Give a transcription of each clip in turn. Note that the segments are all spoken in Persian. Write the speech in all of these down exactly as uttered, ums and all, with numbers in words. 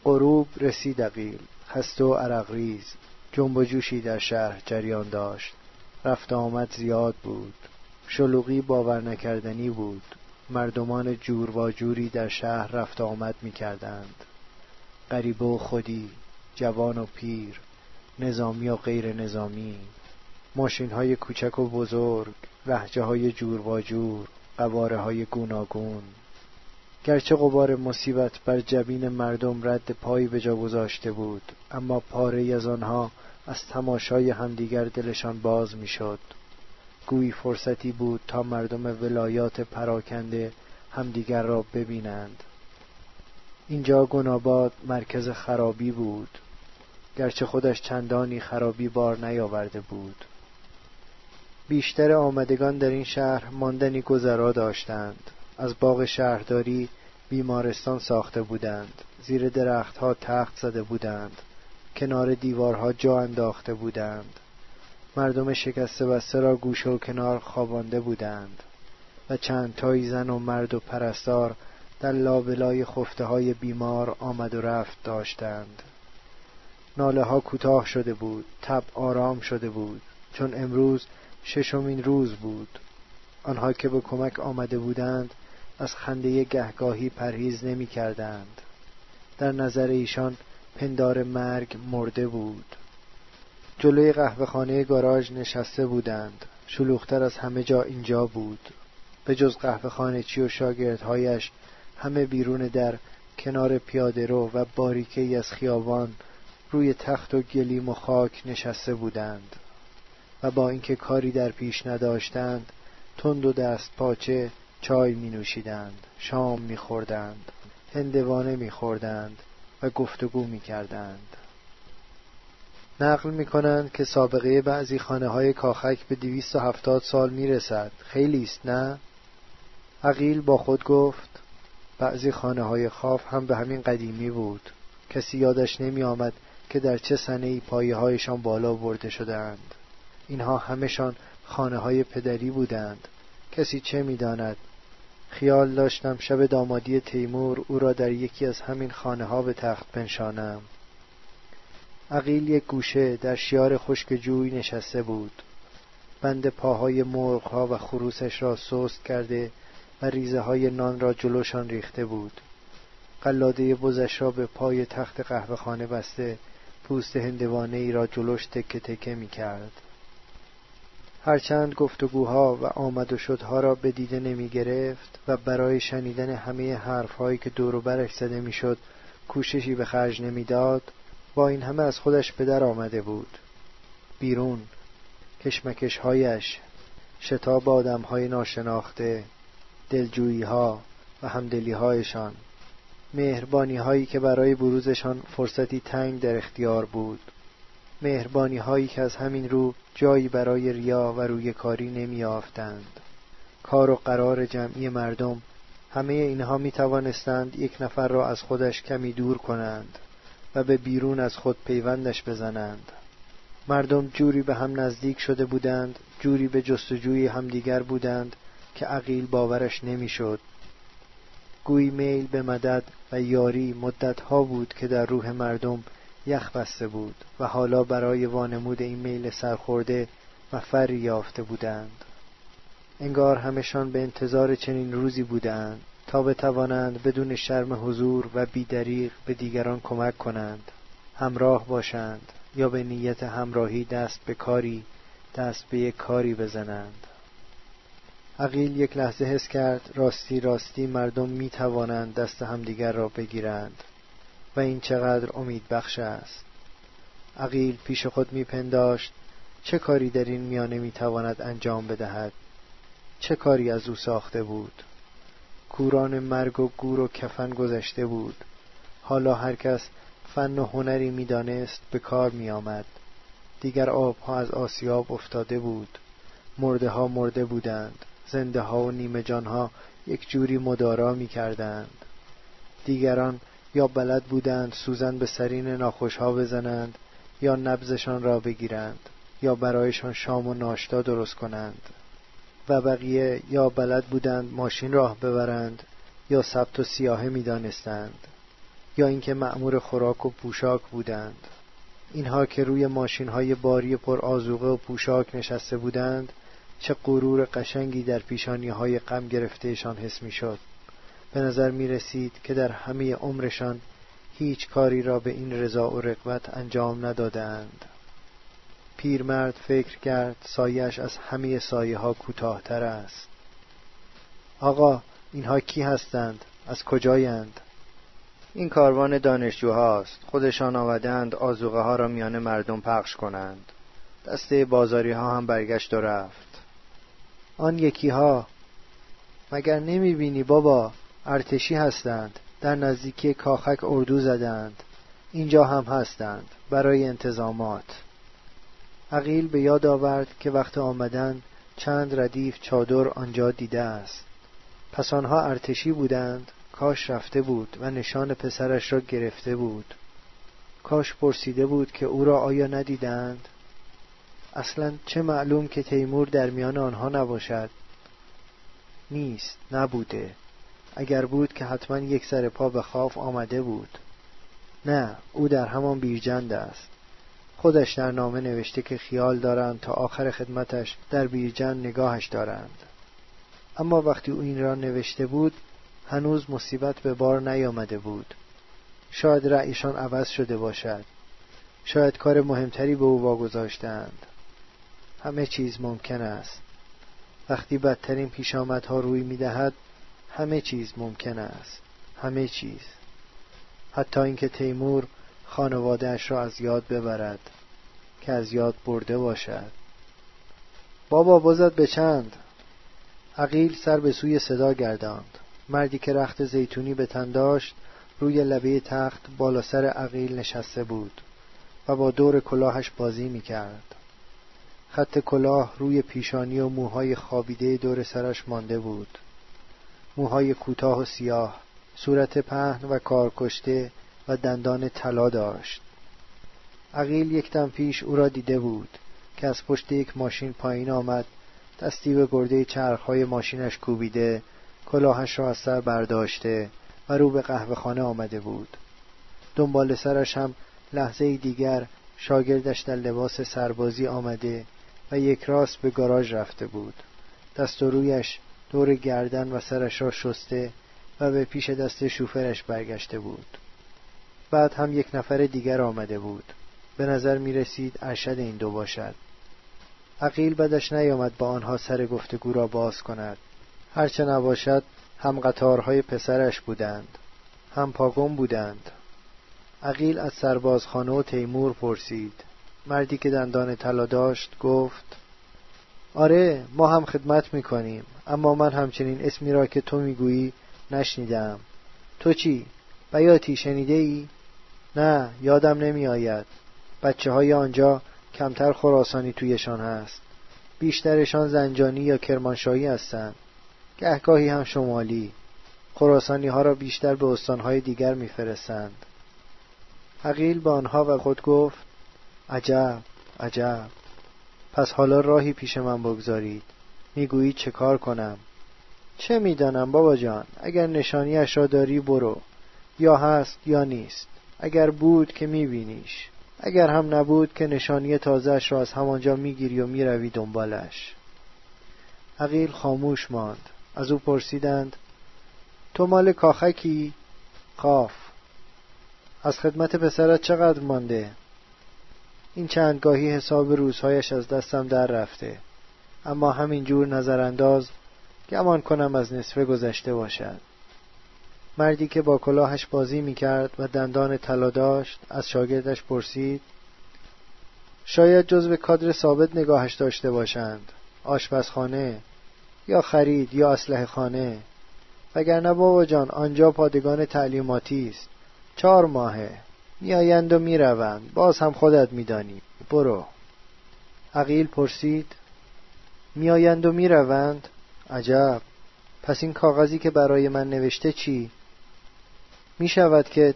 غروب رسید عقیل، خسته و عرقریز. جنب و جوشی در شهر جریان داشت. رفت آمد زیاد بود. شلوغی باور نکردنی بود. مردمان جور و جوری در شهر رفت آمد می کردند. غریبه و خودی، جوان و پیر، نظامی و غیر نظامی، ماشین های کوچک و بزرگ، لهجه های جور و جور، قواره های گوناگون. گرچه غبار مصیبت بر جبین مردم رد پایی به جا گذاشته بود، اما پاره‌ای از آنها از تماشای همدیگر دلشان باز می‌شد. گویی فرصتی بود تا مردم ولایات پراکنده همدیگر را ببینند. اینجا گناباد مرکز خرابی بود، گرچه خودش چندانی خرابی بار نیاورده بود. بیشتر آمدگان در این شهر ماندنی گذرا داشتند. از باغ شهرداری بیمارستان ساخته بودند، زیر درختها تخت زده بودند، کنار دیوارها جا انداخته بودند. مردم شکسته بسته را گوشه و کنار خوابانده بودند و چند تایی زن و مرد و پرستار در لابلای خفته های بیمار آمد و رفت داشتند. ناله ها کوتاه شده بود، تب آرام شده بود، چون امروز ششمین روز بود. آنها که به کمک آمده بودند از خنده گهگاهی پرهیز نمی کردند. در نظر ایشان پندار مرگ مرده بود. جلوی قهوه‌خانه گاراژ نشسته بودند. شلوغ‌تر از همه جا اینجا بود. به جز قهوه‌خانه چی و شاگردهایش همه بیرون در، کنار پیاده رو و باریکه‌ای از خیابان روی تخت و گلیم و خاک نشسته بودند و با اینکه کاری در پیش نداشتند تند و دست پاچه چای می نوشیدند، شام می خوردند، هندوانه می خوردند و گفتگو می کردند. نقل می کنند که سابقه بعضی خانه های کاخک به دویست و هفتاد سال می رسد. خیلی است نه؟ عقیل با خود گفت بعضی خانه های خاف هم به همین قدیمی بود. کسی یادش نمی آمد که در چه سنه‌ای پایه هایشان بالا برده شدند. اینها همشان خانه های پدری بودند. کسی چه می داند؟ خیال داشتم شب دامادی تیمور او را در یکی از همین خانه ها به تخت بنشانم. عقیل یک گوشه در شیار خشک جوی نشسته بود. بند پاهای مرغ ها و خروسش را سست کرده و ریزه های نان را جلوشان ریخته بود. قلاده بزش را به پای تخت قهوه خانه بسته، پوست هندوانه ای را جلوش تکه تکه می کرد. هرچند گفتگوها و آمد و شدها را به دیده نمی گرفت و برای شنیدن همه حرفهایی که دور و برش زده می شد کوششی به خرج نمی داد، با این همه از خودش به در آمده بود. بیرون، کشمکشهایش، شتاب آدمهای ناشناخته، دلجوییها و همدلیهایشان، مهربانی‌هایی که برای بروزشان فرصتی تنگ در اختیار بود، مهربانی‌هایی که از همین رو جایی برای ریا و روی کاری نمی‌یافتند. کار و قرار جمعی مردم، همه اینها می‌توانستند یک نفر را از خودش کمی دور کنند و به بیرون از خود پیوندش بزنند. مردم جوری به هم نزدیک شده بودند، جوری به جستجوی همدیگر بودند که عقیل باورش نمی‌شد. گویی میل به مدد و یاری مدت‌ها بود که در روح مردم یخ بسته بود و حالا برای وانمود این میل سرخورده مفری یافته بودند. انگار همشان به انتظار چنین روزی بودند تا بتوانند بدون شرم حضور و بی‌دریغ به دیگران کمک کنند، همراه باشند یا به نیت همراهی دست به کاری دست به یک کاری بزنند. عقیل یک لحظه حس کرد راستی راستی مردم می توانند دست همدیگر را بگیرند و این چقدر امید بخش است. عقیل پیش خود می پنداشت چه کاری در این میانه می تواند انجام بدهد. چه کاری از او ساخته بود. کوران مرگ و گور و کفن گذشته بود. حالا هر کس فن و هنری می دانست به کار می آمد. دیگر آبها از آسیاب افتاده بود. مرده ها مرده بودند. زنده ها و نیمه جان ها یک جوری مدارا می کردند. دیگران یا بلد بودند سوزن به سرین ناخوش ها بزنند یا نبضشان را بگیرند یا برایشان شام و ناشتا درست کنند و بقیه یا بلد بودند ماشین راه ببرند یا ثبت و سیاحه می دانستند. یا اینکه مأمور خوراک و پوشاک بودند. اینها که روی ماشین‌های باری پر آذوقه و پوشاک نشسته بودند، چه غرور قشنگی در پیشانی‌های غم گرفتهشان حس می‌شد. به نظر می‌رسید که در همه عمرشان هیچ کاری را به این رضا و رغبت انجام ندادند. پیرمرد فکر کرد سایه‌اش از همه سایه‌ها کوتاه‌تر است. آقا، اینها کی هستند؟ از کجایند؟ این کاروان دانشجوهاست. خودشان آمدند آذوقه ها را میان مردم پخش کنند. دسته بازاری ها هم برگشت و رفت. آن یکی ها مگر نمی بینی بابا؟ ارتشی هستند. در نزدیکی کاخک اردو زدند. اینجا هم هستند برای انتظامات. عقیل به یاد آورد که وقت آمدن چند ردیف چادر آنجا دیده است. پس آنها ارتشی بودند. کاش رفته بود و نشان پسرش را گرفته بود. کاش پرسیده بود که او را آیا ندیدند؟ اصلا چه معلوم که تیمور در میان آنها نباشد. نیست، نبوده. اگر بود که حتما یک سر پا به خاف آمده بود. نه، او در همان بیرجند است. خودش در نامه نوشته که خیال دارند تا آخر خدمتش در بیرجند نگاهش دارند. اما وقتی او این را نوشته بود هنوز مصیبت به بار نیامده بود. شاید رأیشان عوض شده باشد. شاید کار مهمتری به او واگذاشتند. همه چیز ممکن است. وقتی بدترین پیشامدها روی می‌دهد همه چیز ممکن است. همه چیز. حتی اینکه تیمور خانواده‌اش را از یاد ببرد، که از یاد برده باشد. بابا بازت به چند؟ عقیل سر به سوی صدا گرداند. مردی که رخت زیتونی به تن داشت روی لبه تخت بالا سر عقیل نشسته بود و با دور کلاهش بازی می‌کرد. خط کلاه روی پیشانی و موهای خوابیده دور سرش مانده بود. موهای کوتاه و سیاه، صورت پهن و کارکشته و دندان طلا داشت. عقیل یک دم پیش او را دیده بود که از پشت یک ماشین پایین آمد، دستی به گرده چرخ‌های ماشینش کوبیده، کلاهش را از سر برداشته و رو به قهوه خانه آمده بود. دنبال سرش هم لحظه دیگر شاگردش در لباس سربازی آمده و یک راست به گاراژ رفته بود. دست و رویش دور گردن و سرش را شسته و به پیش دست شوفرش برگشته بود. بعد هم یک نفر دیگر آمده بود. به نظر می رسید ارشد این دو باشد. عقیل بدش نیامد با آنها سر گفتگو را باز کند. هرچه نباشد هم قطارهای پسرش بودند، هم پاگم بودند. عقیل از سربازخانه و تیمور پرسید. مردی که دندان طلا داشت گفت: آره، ما هم خدمت میکنیم، اما من همچنین اسمی را که تو میگویی نشنیدم. تو چی؟ بیاتی شنیده ای؟ نه، یادم نمی آید. بچه های آنجا کمتر خراسانی تویشان هست. بیشترشان زنجانی یا کرمانشاهی هستند. گهگاهی هم شمالی. خراسانی ها را بیشتر به استانهای دیگر میفرستند. عقیل با آنها و خود گفت: عجب، عجب. پس حالا راهی پیش من بگذارید. میگویید چه کار کنم؟ چه میدانم بابا جان، اگر نشانیش را داری برو. یا هست یا نیست. اگر بود که میبینیش، اگر هم نبود که نشانی تازهش را از همانجا میگیری و میروی دنبالش. عقیل خاموش ماند. از او پرسیدند: تو مال کاخکی؟ قاف. از خدمت پسرت چقدر مانده؟ این چندگاهی حساب روزهایش از دستم در رفته، اما همینجور نظرانداز گمان کنم از نصفه گذشته باشد. مردی که با کلاهش بازی میکرد و دندان طلا داشت از شاگردش پرسید: شاید جزو کادر ثابت نگاهش داشته باشند، آشپزخانه یا خرید یا اسلحه خانه. وگرنه بابا جان آنجا پادگان تعلیماتی است. چهار ماهه میآیند و میروند، باز هم خودت میدانی. برو. عقیل پرسید: میآیند و میروند؟ عجب. پس این کاغذی که برای من نوشته چی؟ می شود که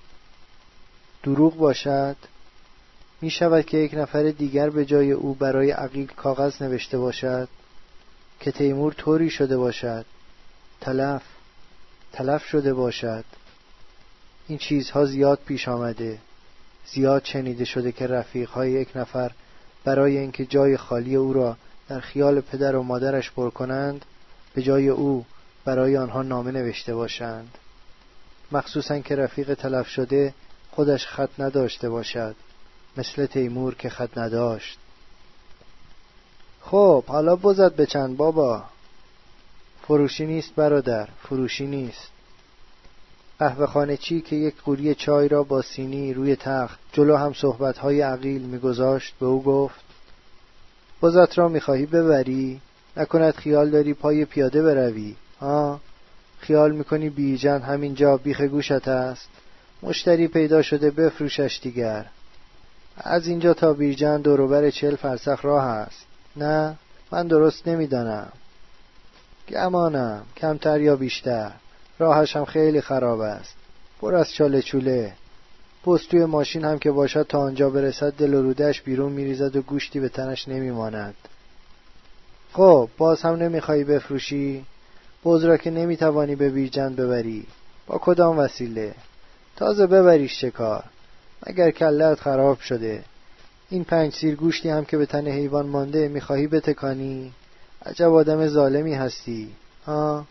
دروغ باشد؟ می شود که یک نفر دیگر به جای او برای عقیل کاغذ نوشته باشد؟ که تیمور طوری شده باشد، تلف تلف شده باشد. این چیزها زیاد پیش آمده، زیاد شنیده شده که رفیق‌های یک نفر برای اینکه جای خالی او را در خیال پدر و مادرش پر کنند، به جای او برای آنها نامه نوشته باشند. مخصوصاً که رفیق تلف شده خودش خط نداشته باشد، مثل تیمور که خط نداشت. خب حالا بزد به چند بابا. فروشی نیست برادر، فروشی نیست. قهوه خانه چی که یک قوری چای را با سینی روی تخت جلو هم صحبت‌های عقیل می‌گذاشت به او گفت: بزت را می‌خواهی ببری؟ نکند خیال داری پای پیاده بروی؟ ها؟ خیال می‌کنی بیژن همینجا بیخ گوشت است؟ مشتری پیدا شده بفروشش دیگر. از اینجا تا بیژن دور و بر چهل فرسخ راه است. نه، من درست نمی‌دانم. گمانم کمتر یا بیشتر. راهش هم خیلی خراب است، پر از چاله چوله. پستوی ماشین هم که باشد تا آنجا برسد دل و رودش بیرون میریزد و گوشتی به تنش نمیماند. خب باز هم نمیخوایی بفروشی؟ بز را که نمیتوانی به بیژن ببری، با کدام وسیله؟ تازه ببریش چه کار؟ مگر کله‌ات خراب شده؟ این پنج سیر گوشتی هم که به تن حیوان مانده میخواهی بتکانی؟ عجب آدم ظالمی هستی. ها؟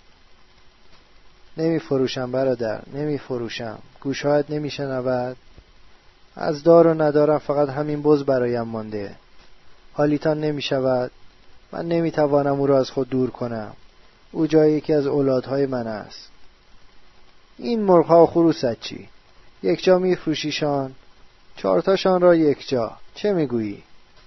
نمی فروشم برادر، نمی فروشم. گوشهایت نمی شنود؟ از دار و ندارم فقط همین بز برایم مانده. حالیتان نمی شود؟ من نمی توانم او را از خود دور کنم. او جای یکی از اولادهای من است. این مرغ‌ها و خروست چی؟ یک جا می فروشیشان؟ چهارتاشان را یک جا. چه می گویی؟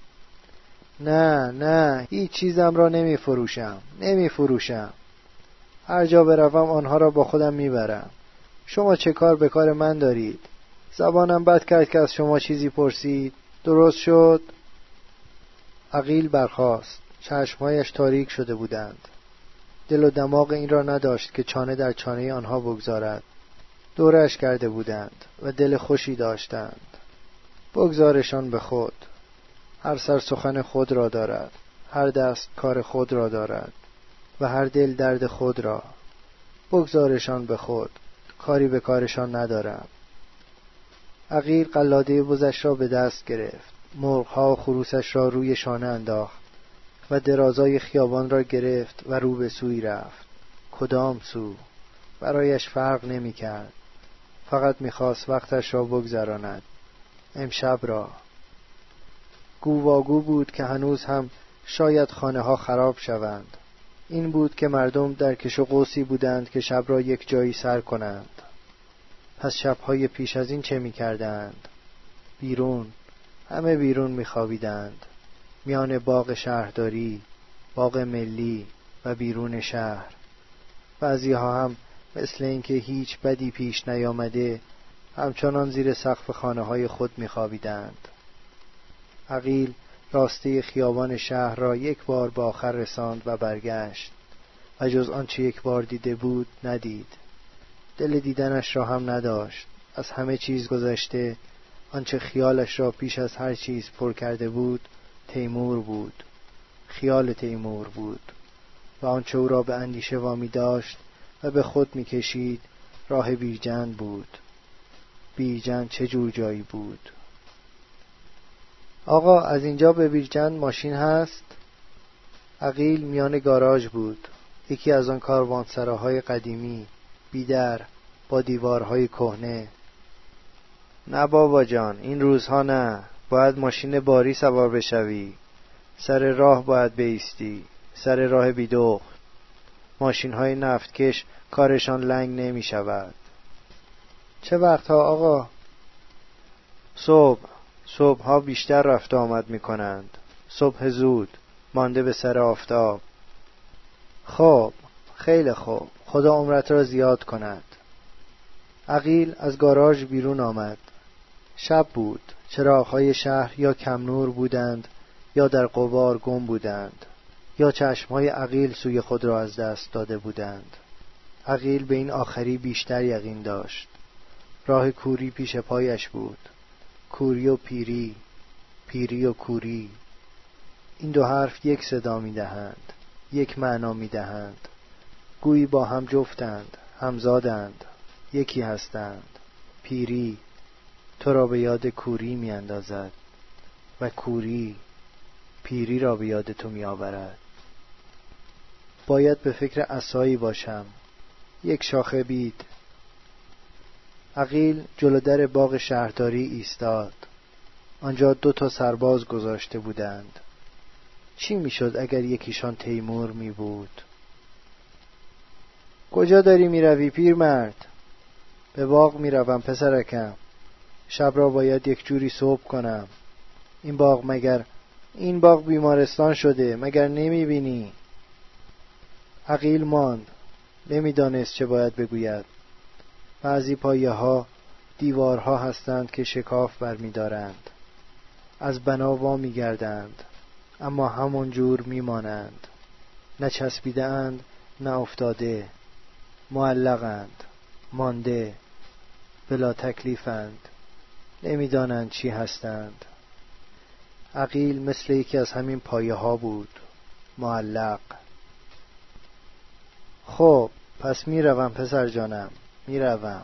نه نه، هیچ چیزم را نمی فروشم، نمی فروشم. هر جا بروم آنها را با خودم میبرم. شما چه کار به کار من دارید؟ زبانم بد کرد که از شما چیزی پرسید. درست شد؟ عقیل برخاست. چشمهایش تاریک شده بودند. دل و دماغ این را نداشت که چانه در چانه آنها بگذارد. دورش کرده بودند و دل خوشی داشتند. بگذارشان به خود. هر سر سخن خود را دارد، هر دست کار خود را دارد و هر دل درد خود را. بگذارشان به خود، کاری به کارشان ندارم. عقیل قلاده بزش را به دست گرفت، مرغ‌ها و خروسش را روی شانه انداخت و درازای خیابان را گرفت و رو به سوی رفت. کدام سو؟ برایش فرق نمی کرد. فقط می خواست وقتش را بگذراند. امشب را. گوواگو بود که هنوز هم شاید خانه ها خراب شوند. این بود که مردم در کش و قوسی بودند که شب را یک جایی سر کنند. پس شبهای پیش از این چه می کردند؟ بیرون، همه بیرون می خوابیدند. میان باغ شهرداری، باغ ملی و بیرون شهر. بعضی ها هم مثل اینکه هیچ بدی پیش نیامده همچنان زیر سقف خانه های خود می خوابیدند. عقیل راسته خیابان شهر را یک بار به آخر رساند و برگشت و جز آنچه یک بار دیده بود ندید. دل دیدنش را هم نداشت. از همه چیز گذشته آنچه خیالش را پیش از هر چیز پر کرده بود تیمور بود. خیال تیمور بود و آنچه او را به اندیشه وامی داشت و به خود می کشید راه بیژن بود. بیژن چه جور جایی بود؟ آقا از اینجا به بیژن ماشین هست؟ عقیل میان گاراژ بود، یکی از آن کاروانسراهای قدیمی، بیدر، با دیوارهای کهنه. نه بابا جان، این روزها نه. باید ماشین باری سوار بشوی. سر راه باید بایستی، سر راه بیدوغ. ماشین‌های نفتکش کارشان لنگ نمی شود. چه وقتها آقا؟ صبح. صبح‌ها بیشتر رفت و آمد می کنند. صبح زود، مانده به سر آفتاب. خب، خیلی خوب. خدا عمرت را زیاد کند. عقیل از گاراژ بیرون آمد. شب بود. چراغ‌های شهر یا کم نور بودند یا در غبار گم بودند یا چشم‌های عقیل سوی خود را از دست داده بودند. عقیل به این آخری بیشتر یقین داشت. راه کوری پیش پایش بود. کوری و پیری، پیری و کوری. این دو حرف یک صدا می دهند، یک معنا می دهند. گویی با هم جفتند، همزادند، یکی هستند. پیری تو را به یاد کوری می اندازد و کوری پیری را به یاد تو می آورد. باید به فکر عصایی باشم، یک شاخه بید. عقیل جلو در باغ شهرداری ایستاد. آنجا دو تا سرباز گذاشته بودند. چی میشد اگر یکیشان تیمور می بود؟ کجا داری می روی پیرمرد؟ به باغ می روم پسرکم. شب را باید یک جوری صبح کنم. این باغ مگر این باغ بیمارستان شده، مگر نمی بینی؟ عقیل ماند، نمیدانست چه باید بگوید. بعضی پایه ها دیوارها هستند که شکاف برمی دارند. از بنا وا می گردند، اما همون جور می مانند. نه چسبیده اند نه افتاده، معلقند، مانده، بلا تکلیفند، نمیدانند چی هستند. عقیل مثل یکی از همین پایه ها بود، معلق. خب پس می روم پسر جانم، می روم.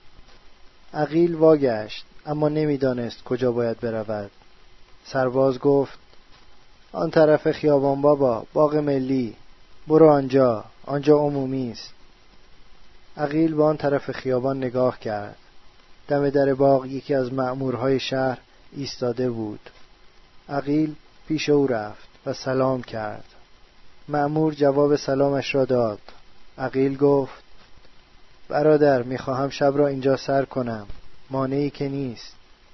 عقیل واگشت، اما نمیدانست کجا باید برود. سرباز گفت آن طرف خیابان بابا، باغ ملی، برو آنجا، آنجا عمومی است. عقیل به آن طرف خیابان نگاه کرد. دم در باغ یکی از مأمورهای شهر ایستاده بود. عقیل پیش او رفت و سلام کرد. مأمور جواب سلامش را داد. عقیل گفت برادر، میخواهم شب را اینجا سر کنم، مانعی که نیست.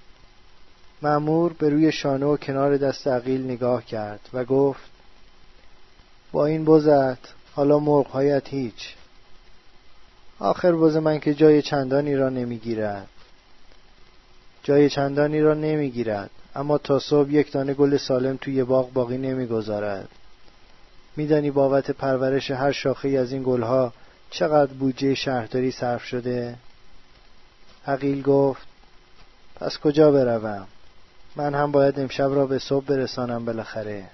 مأمور به روی شانه و کنار دست عقیل نگاه کرد و گفت با این بزت حالا مرغ‌هایت هیچ. آخر بز من که جای چندانی را نمیگیرد. جای چندانی را نمیگیرد، اما تا صبح یک دانه گل سالم توی باغ باقی نمیگذارد. میدانی بابت پرورش هر شاخه از این گلها چقدر بودجه شهرداری صرف شده؟ عقیل گفت پس کجا بروم؟ من هم باید امشب را به صبح برسانم بالاخره.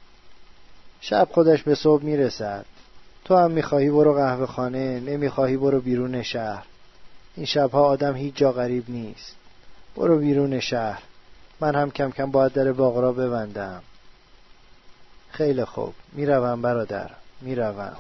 شب خودش به صبح میرسد. تو هم میخواهی برو قهوه خانه، نمیخواهی برو بیرون شهر. این شبها آدم هیچ جا غریب نیست. برو بیرون شهر. من هم کم کم باید در باغ را ببندم. خیلی خوب، میروم برادر، میروم.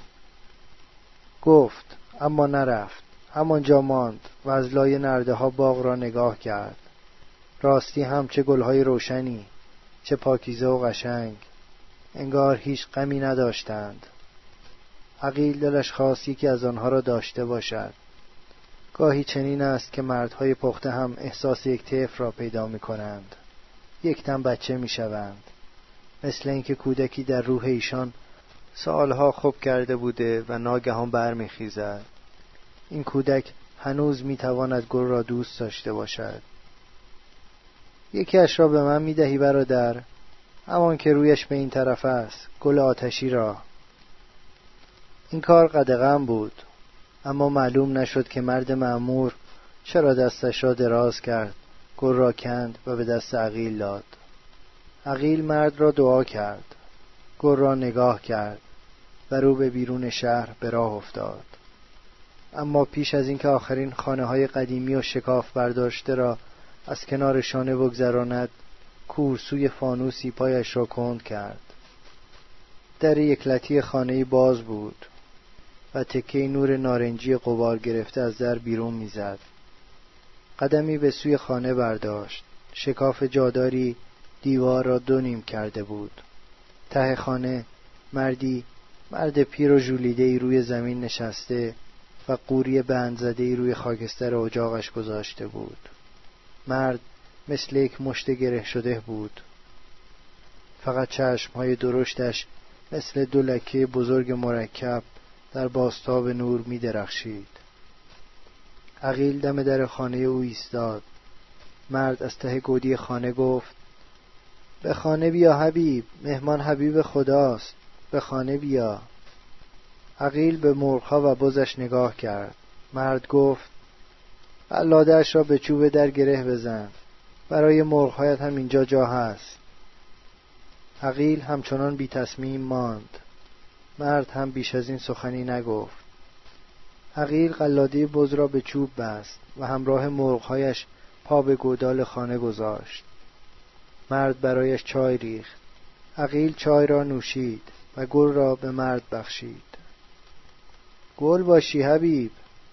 گفت اما نرفت. همانجا ماند و از لای نرده ها باغ را نگاه کرد. راستی هم چه گلهای روشنی، چه پاکیزه و قشنگ، انگار هیچ غمی نداشتند. عقیل دلش خواست یکی از آنها را داشته باشد. گاهی چنین است که مردهای پخته هم احساس یک طفل را پیدا می کنند. یک دم بچه می شوند. مثل اینکه کودکی در روح ایشان سالها خوب کرده بوده و ناگهان بر می خیزد. این کودک هنوز می تواند گل را دوست داشته باشد. یکی اش را به من می دهی برادر؟ همان که رویش به این طرف است، گل آتشی را. این کار قدغن بود، اما معلوم نشد که مرد مأمور چرا دستش را دراز کرد، گل را کند و به دست عقیل داد. عقیل مرد را دعا کرد، گل را نگاه کرد و رو به بیرون شهر به راه افتاد. اما پیش از اینکه آخرین خانه های قدیمی و شکاف برداشته را از کنار شانه بگذراند، کورسوی فانوسی پایش را کند کرد. در یکلتی خانه‌ای باز بود و تکه نور نارنجی غبار گرفته از در بیرون میزد. قدمی به سوی خانه برداشت. شکاف جاداری دیوار را دو نیم کرده بود. ته خانه مردی مرد پیر و ژولیده‌ای روی زمین نشسته و قوری بند زده‌ای روی خاکستر اجاقش گذاشته بود. مرد مثل یک مشت گره شده بود. فقط چشم‌های درشتش مثل دو لکه بزرگ مرکب در بازتاب نور می درخشید. عقیل دم در خانه او ایستاد. مرد از ته گودی خانه گفت به خانه بیا حبیب، مهمان حبیب خداست، به خانه بیا. عقیل به مرغ‌ها و بزش نگاه کرد. مرد گفت قلاده‌اش را به چوب در گره بزن، برای مرغ‌هایت هم اینجا جا هست. عقیل همچنان بی تصمیم ماند. مرد هم بیش از این سخنی نگفت. عقیل قلاده بز را به چوب بست و همراه مرغ‌هایش پا به گودال خانه گذاشت. مرد برایش چای ریخت. عقیل چای را نوشید و گل را به مرد بخشید. گل باشی حبیب.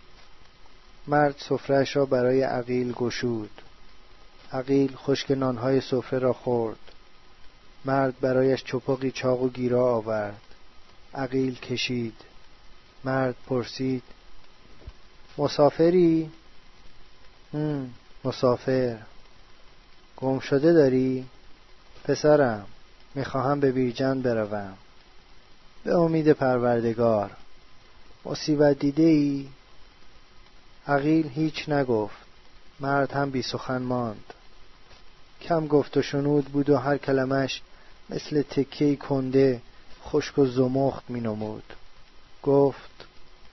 مرد سفره‌اش را برای عقیل گشود. عقیل خشک نانهای سفره را خورد. مرد برایش چپقی چاق و گیرا آورد. عقیل کشید. مرد پرسید: مسافری؟ هم مسافر. گم شده داری؟ پسرم، میخواهم به بیرجند بروم. به امید پروردگار. مصیبت دیده ای؟ عقیل هیچ نگفت. مرد هم بی سخن ماند. کم گفت و شنود بود و هر کلمش مثل تکه‌ای کنده خشک و زمخت می نمود. گفت: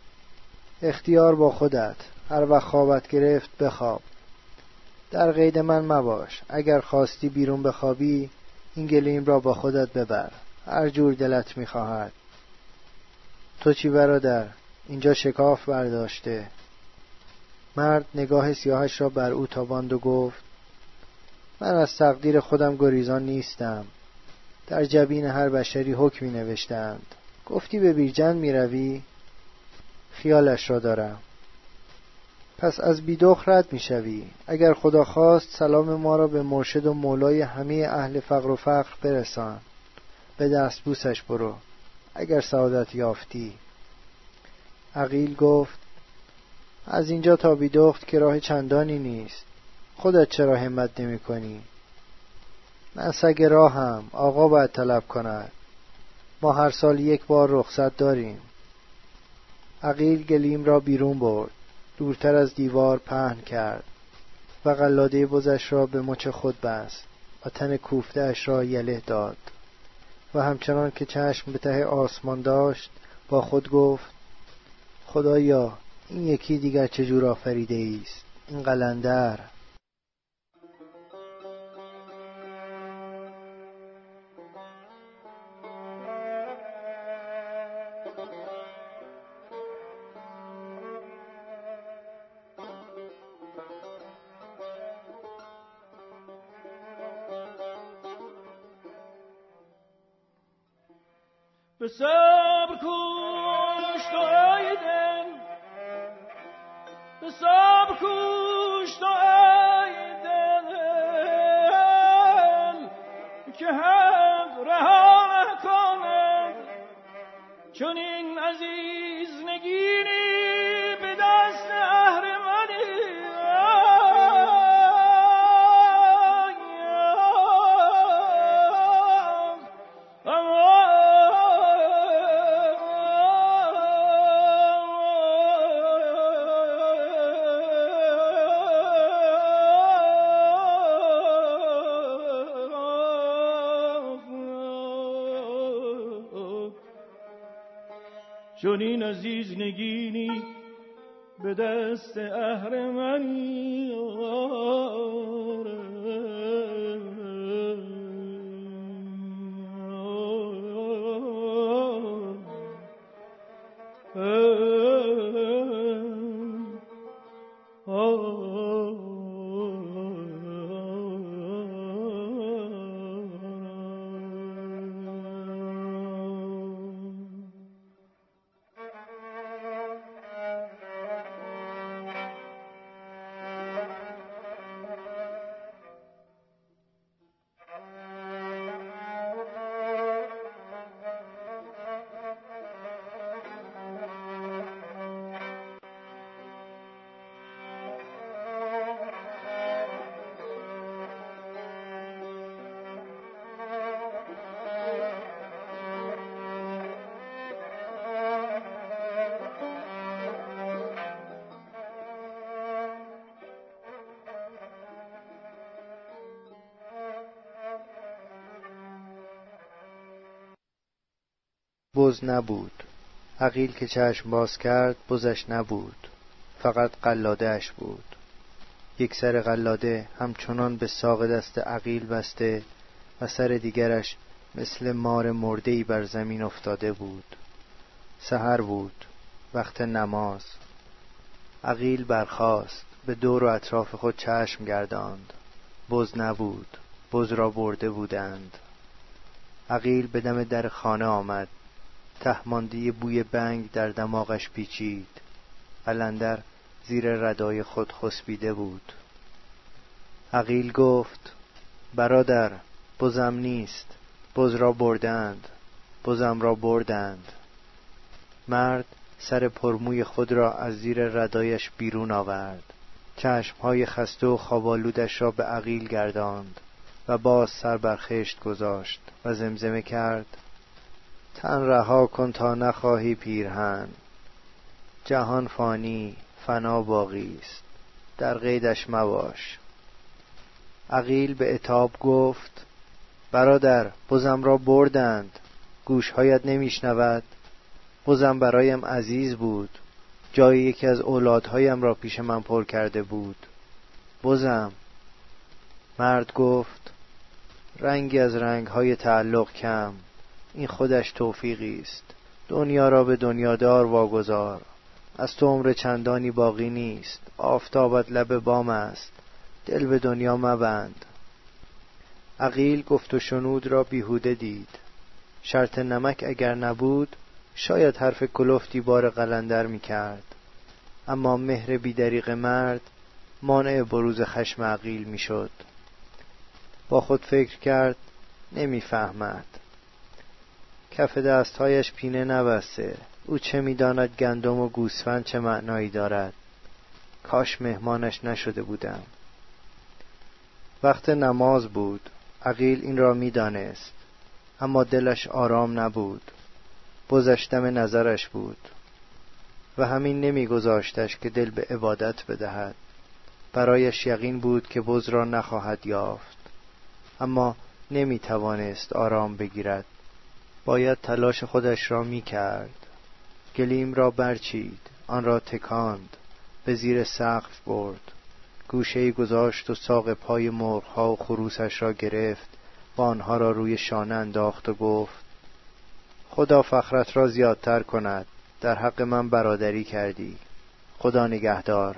اختیار با خودت. هر وقت خوابت گرفت بخواب. در قید من مباش. اگر خواستی بیرون بخوابی این گلیم را با خودت ببر، هر جور دلت می خواهد. تو چی برادر؟ اینجا شکاف برداشته. مرد نگاه سیاهش را بر او تاباند و گفت: من از تقدیر خودم گریزان نیستم. در جبین هر بشری حکمی نوشتند. گفتی به بیرجند می روی؟ خیالش را دارم. پس از بیدخ رد می شوی. اگر خدا خواست سلام ما را به مرشد و مولای همه اهل فقر و فقر برسان. به دستبوسش برو اگر سعادت یافتی. عقیل گفت: از اینجا تا بیدخت که راه چندانی نیست. خودت چرا همت نمی کنی؟ من سگ راهم. آقا باید طلب کند. ما هر سال یک بار رخصت داریم. عقیل گلیم را بیرون برد. دورتر از دیوار پهن کرد و قلاده بزش را به مچ خود بست و تن کوفته اش را یله داد و همچنان که چشم به ته آسمان داشت با خود گفت: خدایا این یکی دیگر چجور آفریده است این قلندر. به صبر کوش تو ای دل، به صبر کوش تو ای دل، که حق رها نکند. چون این عزیز نگینی به دست اهرمنی، چون این عزیز نگینی به دست اهرمنی. بز نبود. عقیل که چشم باز کرد بزش نبود، فقط قلاده‌اش بود. یک سر قلاده همچنان به ساق دست عقیل بسته و سر دیگرش مثل مار مرده‌ای بر زمین افتاده بود. سحر بود، وقت نماز. عقیل برخاست، به دور و اطراف خود چشم گرداند. بز نبود، بز را برده بودند. عقیل به دم در خانه آمد. تهماندی بوی بنگ در دماغش پیچید. قلندر زیر ردای خود خسبیده بود. عقیل گفت: برادر، بزم نیست، بز را بردند، بزم را بردند. مرد سر پرموی خود را از زیر ردایش بیرون آورد. چشمهای خسته و خوابالودش را به عقیل گرداند و باز سر بر خشت گذاشت و زمزمه کرد: تن رها کن تا نخواهی پیرهن. جهان فانی، فنا باقی است، در قیدش مباش. عقیل به عتاب گفت: برادر، بزم را بردند، گوشهایت نمیشنود؟ بزم برایم عزیز بود، جای یکی از اولادهایم را پیش من پر کرده بود. بزم. مرد گفت: رنگی از رنگهای تعلق کم، این خودش توفیقی است. دنیا را به دنیادار واگذار، از تو عمر چندانی باقی نیست. آفتابت لب بام است، دل به دنیا مبند. عقیل گفت و شنود را بیهوده دید. شرط نمک اگر نبود شاید حرف کلفتی بار قلندر می کرد، اما مهر بیدریق مرد مانع بروز خشم عقیل می شد. با خود فکر کرد: نمی فهمد. کف دستهایش پینه نبسته، او چه می داند گندم و گوسفند چه معنایی دارد. کاش مهمانش نشده بودم. وقت نماز بود. عقیل این را می دانست، اما دلش آرام نبود. بزش دم نظرش بود و همین نمی گذاشتش که دل به عبادت بدهد. برایش یقین بود که بز را نخواهد یافت، اما نمی توانست آرام بگیرد. باید تلاش خودش را می کرد. گلیم را برچید، آن را تکاند، به زیر سقف برد. گوشه‌ای گذاشت و ساق پای مرغ‌ها و خروسش را گرفت و آنها را روی شانه انداخت و گفت: خدا فخرت را زیادتر کند، در حق من برادری کردی. خدا نگهدار.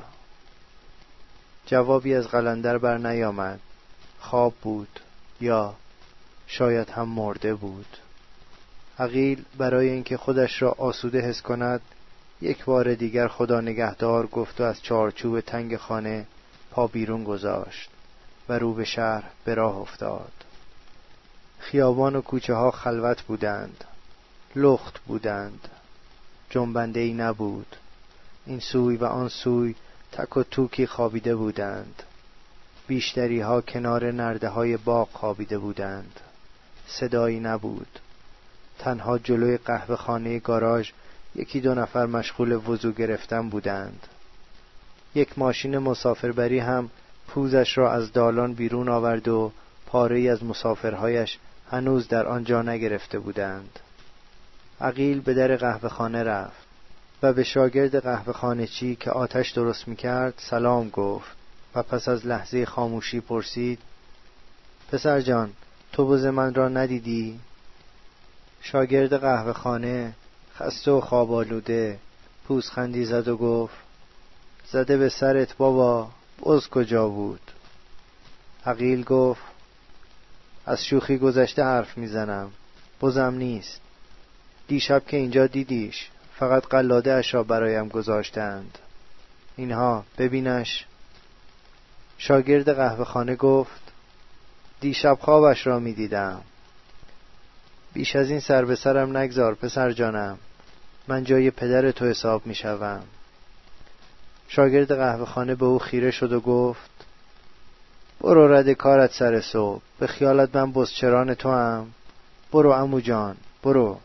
جوابی از قلندر بر نیامد. خواب بود یا شاید هم مرده بود. عقیل برای اینکه خودش را آسوده حس کند یک بار دیگر خدا نگهدار گفت و از چارچوب تنگ خانه پا بیرون گذاشت و رو به شهر به راه افتاد. خیابان و کوچه ها خلوت بودند، لخت بودند، جنبنده‌ای نبود. این سوی و آن سوی تک و توکی خوابیده بودند. بیشتری ها کنار نرده های باغ خوابیده بودند. صدایی نبود. تنها جلوی قهوه خانه گاراژ یکی دو نفر مشغول وضو گرفتن بودند. یک ماشین مسافربری هم پوزش را از دالان بیرون آورد و پاره‌ای از مسافرهایش هنوز در آنجا نگرفته بودند. عقیل به در قهوه خانه رفت و به شاگرد قهوه خانه چی که آتش درست می‌کرد سلام گفت و پس از لحظه خاموشی پرسید: پسر جان، تو بز من را ندیدی؟ شاگرد قهوه خانه خسته و خواب آلوده پوزخندی زد و گفت: زده به سرت بابا، بز کجا بود؟ عقیل گفت: از شوخی گذشته حرف میزنم، بزم نیست. دیشب که اینجا دیدیش، فقط قلاده اش را برایم گذاشتند. اینها ببینش. شاگرد قهوه خانه گفت: دیشب خوابش را میدیدم. بیش از این سر به سرم نگذار پسر جانم، من جای پدر تو حساب میشوم. شاگرد قهوه خانه به او خیره شد و گفت: برو رد کارت سر صبح، به خیالت من بزچران تو هم؟ برو عمو جان، برو.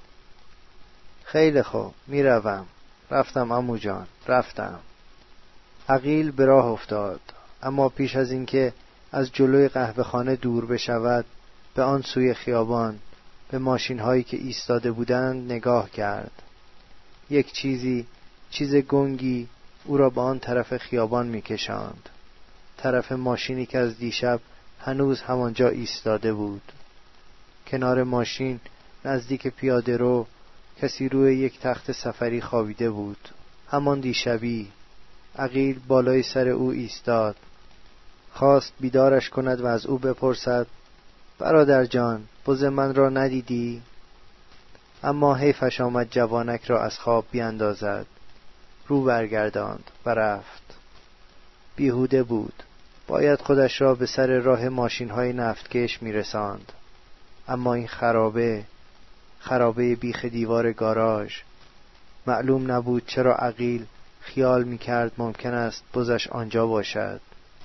خیلی خوب، میروم. رفتم عمو جان، رفتم. عقیل به راه افتاد، اما پیش از اینکه از جلوی قهوه خانه دور بشود به آن سوی خیابان به ماشین هایی که ایستاده بودند نگاه کرد. یک چیزی، چیز گنگی او را به آن طرف خیابان میکشاند، طرف ماشینی که از دیشب هنوز همانجا ایستاده بود. کنار ماشین نزدیک پیاده رو کسی روی یک تخت سفری خوابیده بود، همان دیشبی. عقیل بالای سر او ایستاد، خواست بیدارش کند و از او بپرسد برادر جان، بز من را ندیدی؟ اما حیفش آمد جوانک را از خواب بیاندازد. رو برگرداند و رفت. بیهوده بود، باید خودش را به سر راه ماشین های نفتکش میرساند. اما این خرابه خرابه بیخ دیوار گاراژ، معلوم نبود چرا عقیل خیال میکرد ممکن است بزش آنجا باشد.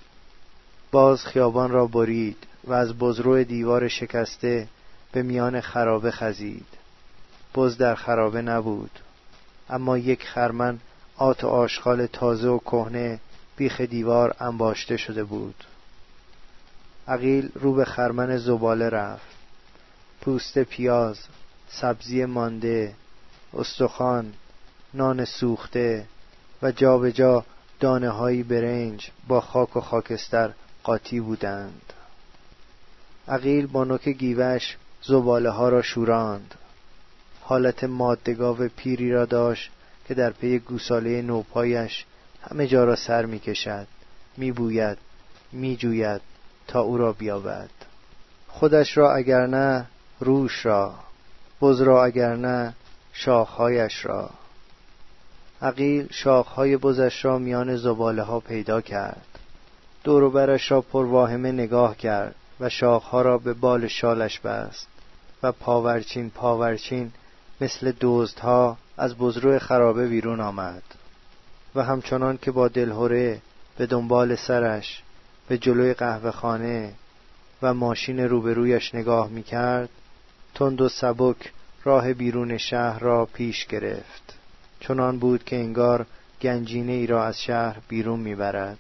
باز خیابان را برید و از بزرو دیوار شکسته به میان خرابه خزید. بز در خرابه نبود، اما یک خرمن آت و آشغال تازه و کهنه بیخ دیوار انباشته شده بود. عقیل رو به خرمن زباله رفت. پوست پیاز، سبزی مانده، استخوان، نان سوخته و جا به جا دانه هایی برنج با خاک و خاکستر قاطی بودند. عقیل با نوک گیوش زباله ها را شوراند. حالت ماده‌گاو پیری را داشت که در پی گوساله نوپایش همه جا را سر می کشد، می بوید، می جوید تا او را بیابد. خودش را اگر نه روش را، بز را اگر نه شاخهایش را. عقیل شاخهای بزش را میان زباله ها پیدا کرد. دور و برش را پر واهمه نگاه کرد و شاخها را به بال شالش بست و پاورچین پاورچین مثل دزدها از بزرو خرابه بیرون آمد و همچنان که با دلهره به دنبال سرش به جلوی قهوه خانه و ماشین روبرویش نگاه میکرد، تند و سبک راه بیرون شهر را پیش گرفت. چنان بود که انگار گنجینه ای را از شهر بیرون میبرد.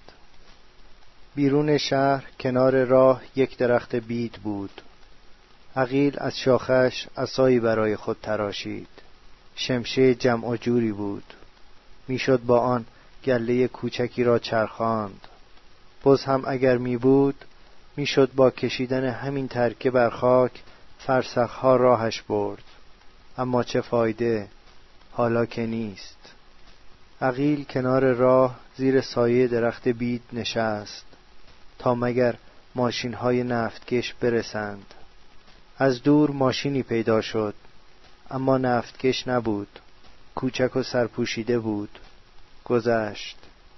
بیرون شهر کنار راه یک درخت بید بود. عقیل از شاخش عصایی برای خود تراشید. شمشه جمع و جوری بود، میشد با آن گله کوچکی را چرخاند. بز هم اگر می بود میشد با کشیدن همین ترکه بر خاک فرسخها راهش برد. اما چه فایده، حالا که نیست. عقیل کنار راه زیر سایه درخت بید نشست تا مگر ماشین های نفتکش برسند. از دور ماشینی پیدا شد، اما نفتکش نبود، کوچک و سرپوشیده بود. گذشت.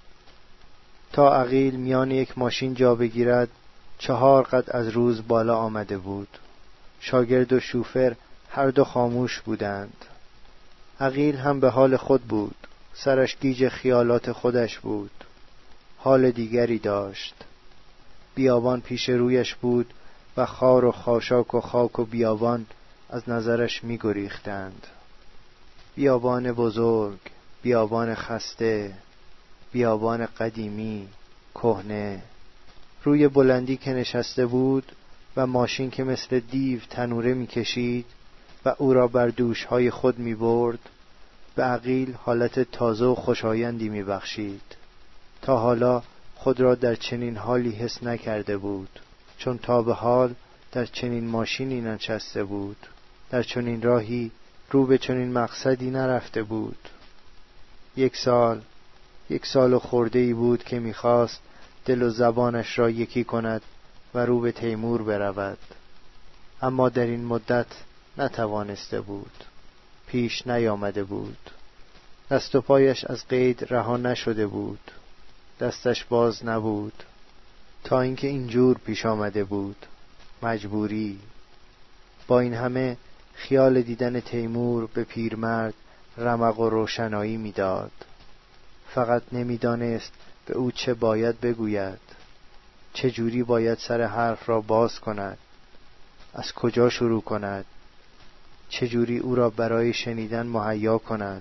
تا عقیل میان یک ماشین جا بگیرد چهار قد از روز بالا آمده بود. شاگرد و شوفر هر دو خاموش بودند. عقیل هم به حال خود بود، سرش گیج خیالات خودش بود. حال دیگری داشت. بیابان پیش رویش بود و خار و خاشاک و خاک و بیابان از نظرش می گریختند. بیابان بزرگ، بیابان خسته، بیابان قدیمی، کهنه. روی بلندی که نشسته بود و ماشین که مثل دیو تنوره می کشید و او را بر دوشهای خود می برد، به عقیل حالت تازه و خوشایندی می بخشید. تا حالا خود را در چنین حالی حس نکرده بود، چون تا به حال در چنین ماشینی ننشسته بود، در چنین راهی رو به چنین مقصدی نرفته بود. یک سال یک سال و خورده ای بود که میخواست دل و زبانش را یکی کند و رو به تیمور برود، اما در این مدت نتوانسته بود، پیش نیامده بود. دست و پایش از قید رها نشده بود، دستش باز نبود، تا اینکه اینجور پیش آمده بود، مجبوری. با این همه خیال دیدن تیمور به پیرمرد رمق و روشنایی میداد. فقط نمیدانست به او چه باید بگوید، چه جوری باید سر حرف را باز کند، از کجا شروع کند، چه جوری او را برای شنیدن مهیا کند.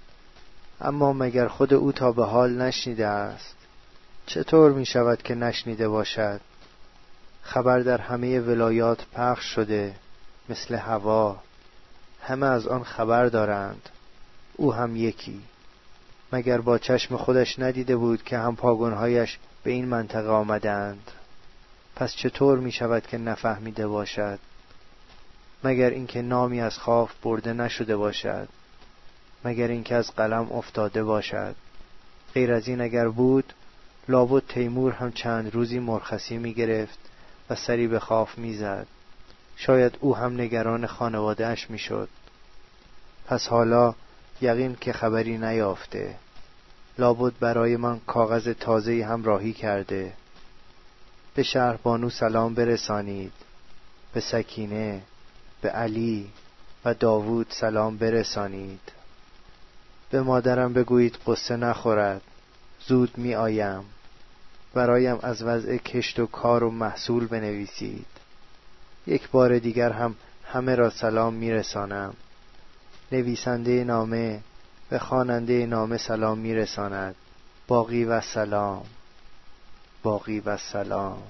اما مگر خود او تا به حال نشنیده است؟ چطور می شود که نشنیده باشد؟ خبر در همه ولایات پخش شده، مثل هوا، همه از آن خبر دارند، او هم یکی. مگر با چشم خودش ندیده بود که هم پاگونهایش به این منطقه آمدند؟ پس چطور می شود که نفهمیده باشد؟ مگر اینکه نامی از خاف برده نشده باشد؟ مگر اینکه از قلم افتاده باشد؟ غیر از این اگر بود، لابد تیمور هم چند روزی مرخصی می گرفت و سری به خواب می زد. شاید او هم نگران خانواده‌اش می شد. پس حالا یقین که خبری نیافته. لابد برای من کاغذ تازه‌ای هم راهی کرده. به شهربانو سلام برسانید. به سکینه، به علی و داوود سلام برسانید. به مادرم بگویید قصه نخورد. زود می آیم. برایم از وضع کشت و کار و محصول بنویسید. یک بار دیگر هم همه را سلام می رسانم. نویسنده نامه به خواننده نامه سلام می رساند. باقی و سلام، باقی و سلام.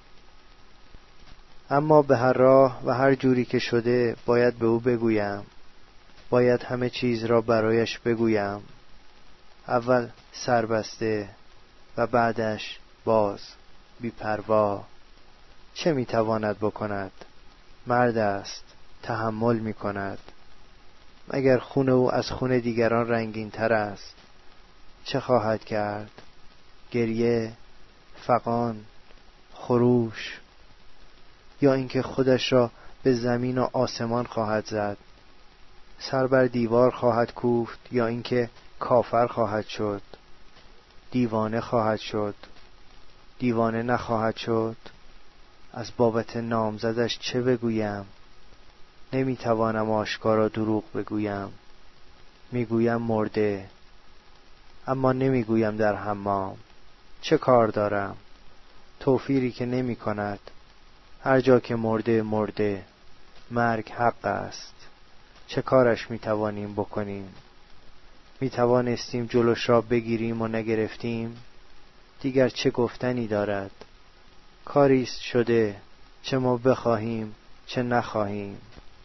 اما به هر راه و هر جوری که شده باید به او بگویم. باید همه چیز را برایش بگویم. اول سربسته و بعدش باز بی پروا. چه می تواند بکند؟ مرد است، تحمل می کند. مگر خون او از خون دیگران رنگین تر است؟ چه خواهد کرد؟ گریه، فغان، خروش، یا اینکه خودش را به زمین و آسمان خواهد زد؟ سر بر دیوار خواهد کوفت یا اینکه کافر خواهد شد؟ دیوانه خواهد شد؟ دیوانه نخواهد شد؟ از بابت نامزدش چه بگویم؟ نمیتوانم آشکارا دروغ بگویم. میگویم مرده، اما نمیگویم در حمام. چه کار دارم؟ توفیری که نمی کند. هر جا که مرده مرده. مرگ حق است. چه کارش میتوانیم بکنیم؟ میتوانستیم جلوش را بگیریم و نگرفتیم. دیگر چه گفتنی دارد؟ کاریست شده، چه ما بخواهیم چه نخواهیم.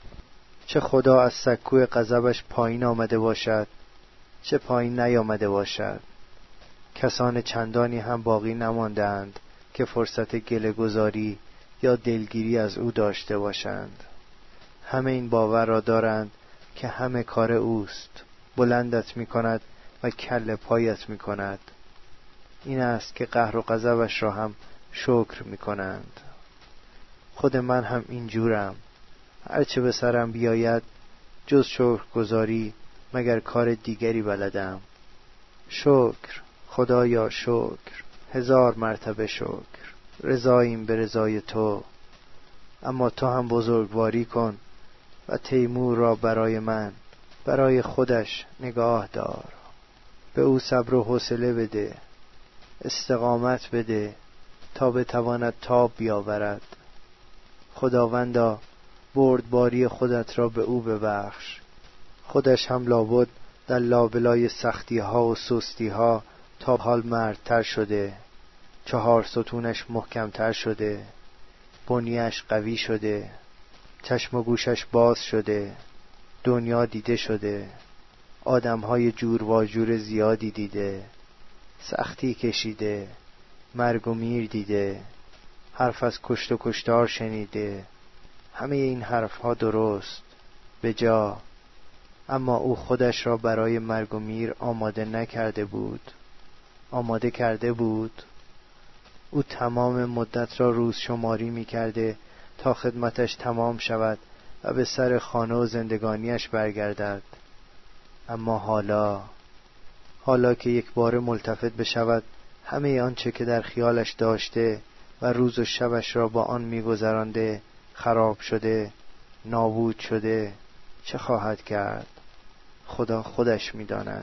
چه خدا از سکوی غضبش پایین آمده باشد، چه پایین نیامده باشد. کسان چندانی هم باقی نماندند که فرصت گله گذاری یا دلگیری از او داشته باشند. همه این باور را دارند که همه کار اوست. بلندت می کند و کله پایت می کند. این است که قهر و غضبش را هم شکر می کنند. خود من هم اینجورم. هرچه به سرم بیاید جز شکر گذاری مگر کار دیگری بلدم. شکر، خدایا شکر، هزار مرتبه شکر. رضاییم به رضای تو. اما تو هم بزرگواری کن و تیمور را برای من، برای خودش نگاه دار. به او صبر و حوصله بده، استقامت بده تا بتواند تاب بیاورد. خداوندا بردباری خودت را به او ببخش. خودش هم لابد در لابلای سختی ها و سستی ها تا حال مردتر شده. چهار ستونش محکمتر شده. بنیش قوی شده. چشم و گوشش باز شده. دنیا دیده شده. آدمهای جور و جور زیادی دیده. سختی کشیده. مرگ و میر دیده. حرف از کشت و کشتار شنیده. همه این حرفها درست، به جا. اما او خودش را برای مرگ و میر آماده نکرده بود. آماده کرده بود. او تمام مدت را روز شماری می کرده تا خدمتش تمام شود و به سر خانه و زندگانیش برگردد. اما حالا حالا که یک بار ملتفت بشود همه آنچه که در خیالش داشته و روز و شبش را با آن می‌گذرانده خراب شده، نابود شده، چه خواهد کرد؟ خدا خودش می‌داند.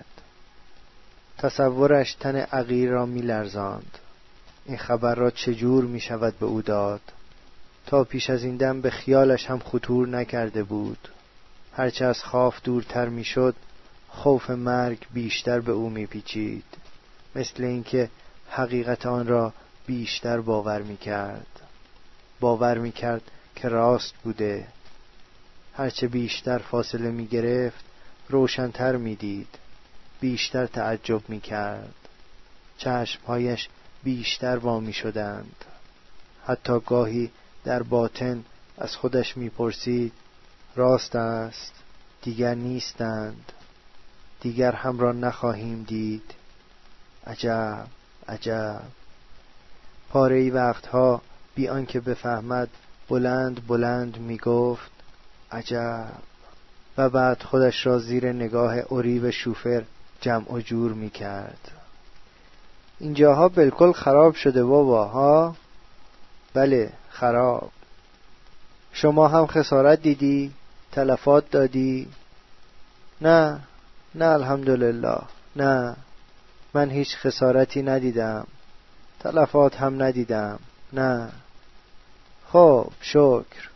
تصورش تن عقیر را می‌لرزاند. این خبر را چجور می‌شود به او داد؟ تا پیش از این دم به خیالش هم خطور نکرده بود. هرچه از خوف دورتر می‌شد، خوف مرگ بیشتر به او می‌پیچید، مثل اینکه حقیقت آن را بیشتر باور می‌کرد. باور می‌کرد که راست بوده. هرچه بیشتر فاصله می‌گرفت، روشن‌تر می‌دید، بیشتر تعجب می‌کرد. چشم‌هایش بیشتر وا می‌شدند. حتی گاهی در باطن از خودش می‌پرسید: راست است، دیگر نیستند، دیگر هم را نخواهیم دید. عجب عجب. پاره‌ای وقتها بی آنکه بفهمد بلند بلند می گفت عجب، و بعد خودش را زیر نگاه عریب شوفر جمع و جور می کرد. اینجاها بالکل خراب شده بابا ها. بله خراب. شما هم خسارت دیدی؟ تلفات دادی؟ نه نه الحمدلله، نه من هیچ خسارتی ندیدم، تلفات هم ندیدم. نه. خب شکر.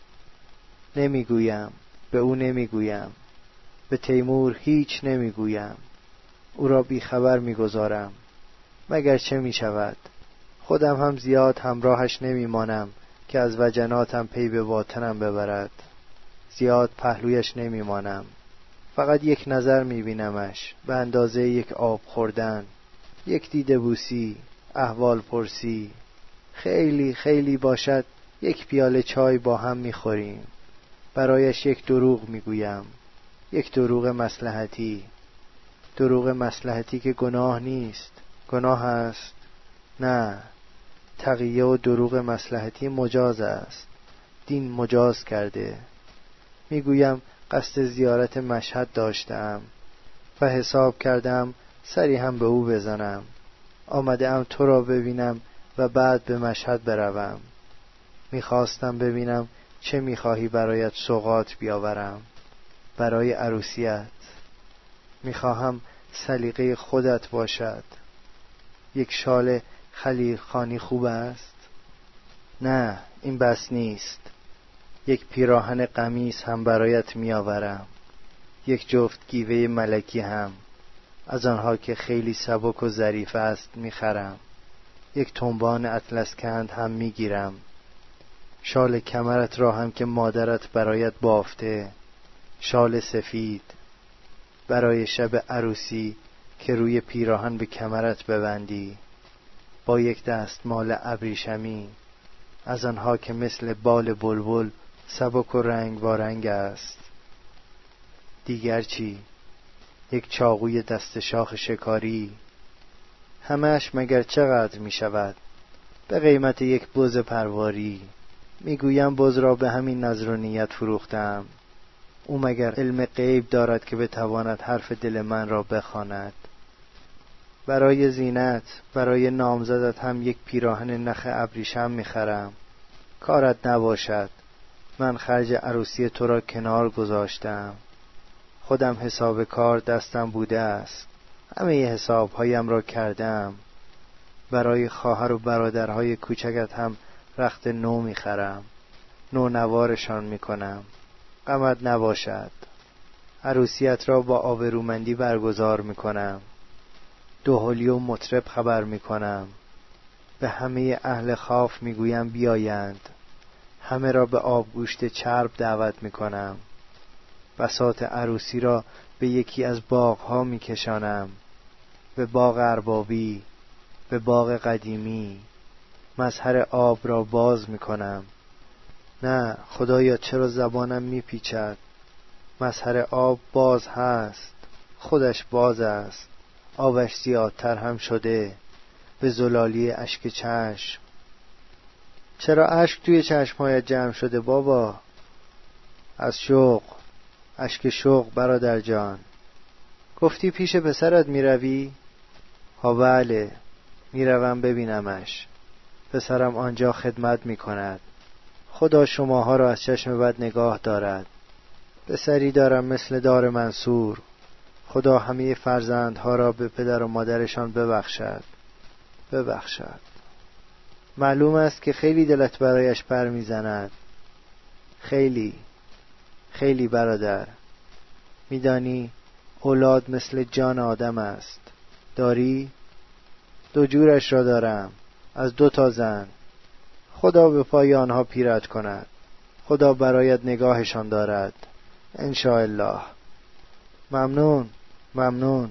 نمیگویم، به او نمیگویم، به تیمور هیچ نمیگویم، او را بیخبر میگذارم. مگر چه میشود؟ خودم هم زیاد همراهش نمیمانم که از وجناتم پی به باطنم ببرد. زیاد پهلویش نمیمانم، فقط یک نظر میبینمش، به اندازه یک آب خوردن، یک دیده بوسی، احوال پرسی. خیلی خیلی باشد یک پیاله چای با هم میخوریم. برایش یک دروغ میگویم، یک دروغ مصلحتی. دروغ مصلحتی که گناه نیست. گناه است؟ نه، تقیه و دروغ مصلحتی مجاز است. دین مجاز کرده. میگویم قصد زیارت مشهد داشتم و حساب کردم سری هم به او بزنم. آمده ام تو را ببینم و بعد به مشهد بروم. میخواستم ببینم چه میخواهی برایت سوغات بیاورم برای عروسیت. میخواهم سلیقه خودت باشد. یک شال خلیل خانی خوب است؟ نه این بس نیست. یک پیراهن قمیص هم برایت میآورم. یک جفت گیوه ملکی هم، از آنها که خیلی سبک و ظریف است میخرم. یک تنبان اطلس کند هم میگیرم. شال کمرت را هم که مادرت برایت بافته، شال سفید، برای شب عروسی که روی پیراهن به کمرت ببندی، با یک دستمال ابریشمی، از آنها که مثل بال بلبل سبک و رنگ وارنگ است. دیگر چی؟ یک چاقوی دست شاخ شکاری. همه‌اش مگر چقدر می شود؟ به قیمت یک بز پرواری. میگویم بز را به همین نظر و نیت فروختم. او مگر علم غیب دارد که بتواند حرف دل من را بخواند؟ برای زینت، برای نامزدت هم یک پیراهن نخ ابریشم میخرم. کارت نباشد، من خرج عروسی تو را کنار گذاشتم. خودم حساب کار دستم بوده است. همه حسابهایم را کردم. برای خواهر و برادرهای کوچکت هم رخت نو میخرم. نو نوارشان میکنم. غمت نباشد، عروسیت را با آبرومندی برگزار میکنم. دهلی و مطرب خبر میکنم. به همه اهل خاف میگویم بیایند. همه را به آبگوشت چرب دعوت میکنم. بساط عروسی را به یکی از باغها میکشانم. به باغ اربابی، به باغ قدیمی. مظهر آب را باز میکنم. نه خدایا چرا زبانم میپیچد؟ مظهر آب باز هست، خودش باز است. آبش زیادتر هم شده، به زلالی اشک چشم. چرا اشک توی چشمهایت جمع شده بابا؟ از شوق، اشک شوق برادر جان. گفتی پیش پسرت میروی؟ ها بله، میروم ببینمش. پسرم آنجا خدمت میکند. خدا شماها را از چشم بد نگاه دارد. پسری دارم مثل دار منصور. خدا همه فرزندها را به پدر و مادرشان ببخشد. ببخشد. معلوم است که خیلی دلت برایش پر میزند. خیلی خیلی برادر. میدانی اولاد مثل جان آدم است. داری؟ دو جورش را دارم، از دو تا زن. خدا به پای آنها پیرت کند. خدا برایت نگاهشان دارد انشاءالله. ممنون ممنون.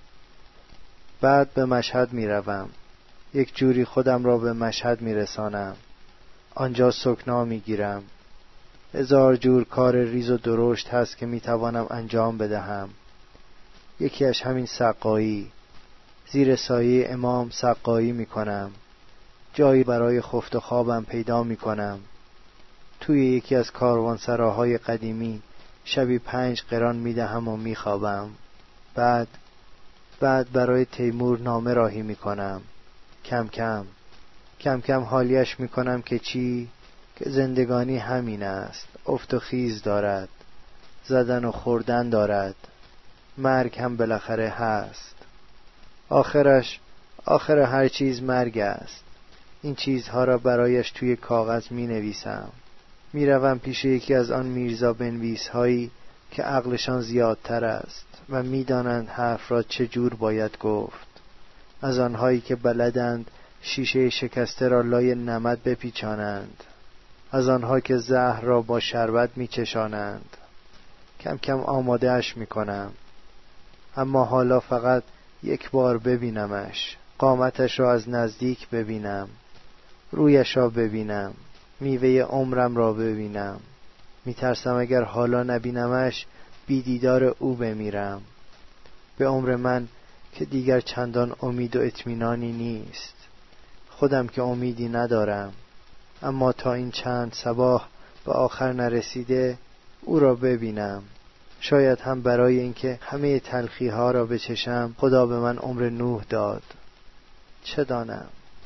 بعد به مشهد می روم. یک جوری خودم را به مشهد می رسانم. آنجا سکنا می گیرم. هزار جور کار ریز و درشت هست که می توانم انجام بدهم. یکیش همین سقایی. زیر سایه امام سقایی می کنم. جایی برای خفت و خوابم پیدا می کنم. توی یکی از کاروانسراهای قدیمی شبی پنج قران می دهم و می خوابم. بعد بعد برای تیمور نامه راهی می کنم. کم کم کم کم حالیش می کنم که چی؟ که زندگانی همین است. افت و خیز دارد، زدن و خوردن دارد، مرگ هم بالاخره هست. آخرش آخر هر چیز مرگ است. این چیزها را برایش توی کاغذ می نویسم. می روم پیش یکی از آن میرزا بنویس هایی که عقلشان زیادتر است و می دانند حرف را چجور باید گفت. از آنهایی که بلدند شیشه شکسته را لای نمد بپیچانند. از آنها که زهر را با شربت می چشانند. کم کم آماده اش می کنم. اما حالا فقط یک بار ببینمش. قامتش را از نزدیک ببینم. رویش را ببینم. میوه عمرم را ببینم. میترسم اگر حالا نبینمش بی دیدار او بمیرم. به عمر من که دیگر چندان امید و اطمینانی نیست. خودم که امیدی ندارم. اما تا این چند صباح به آخر نرسیده او را ببینم. شاید هم برای اینکه همه تلخی ها را بچشم خدا به من عمر نوح داد. چه دانم.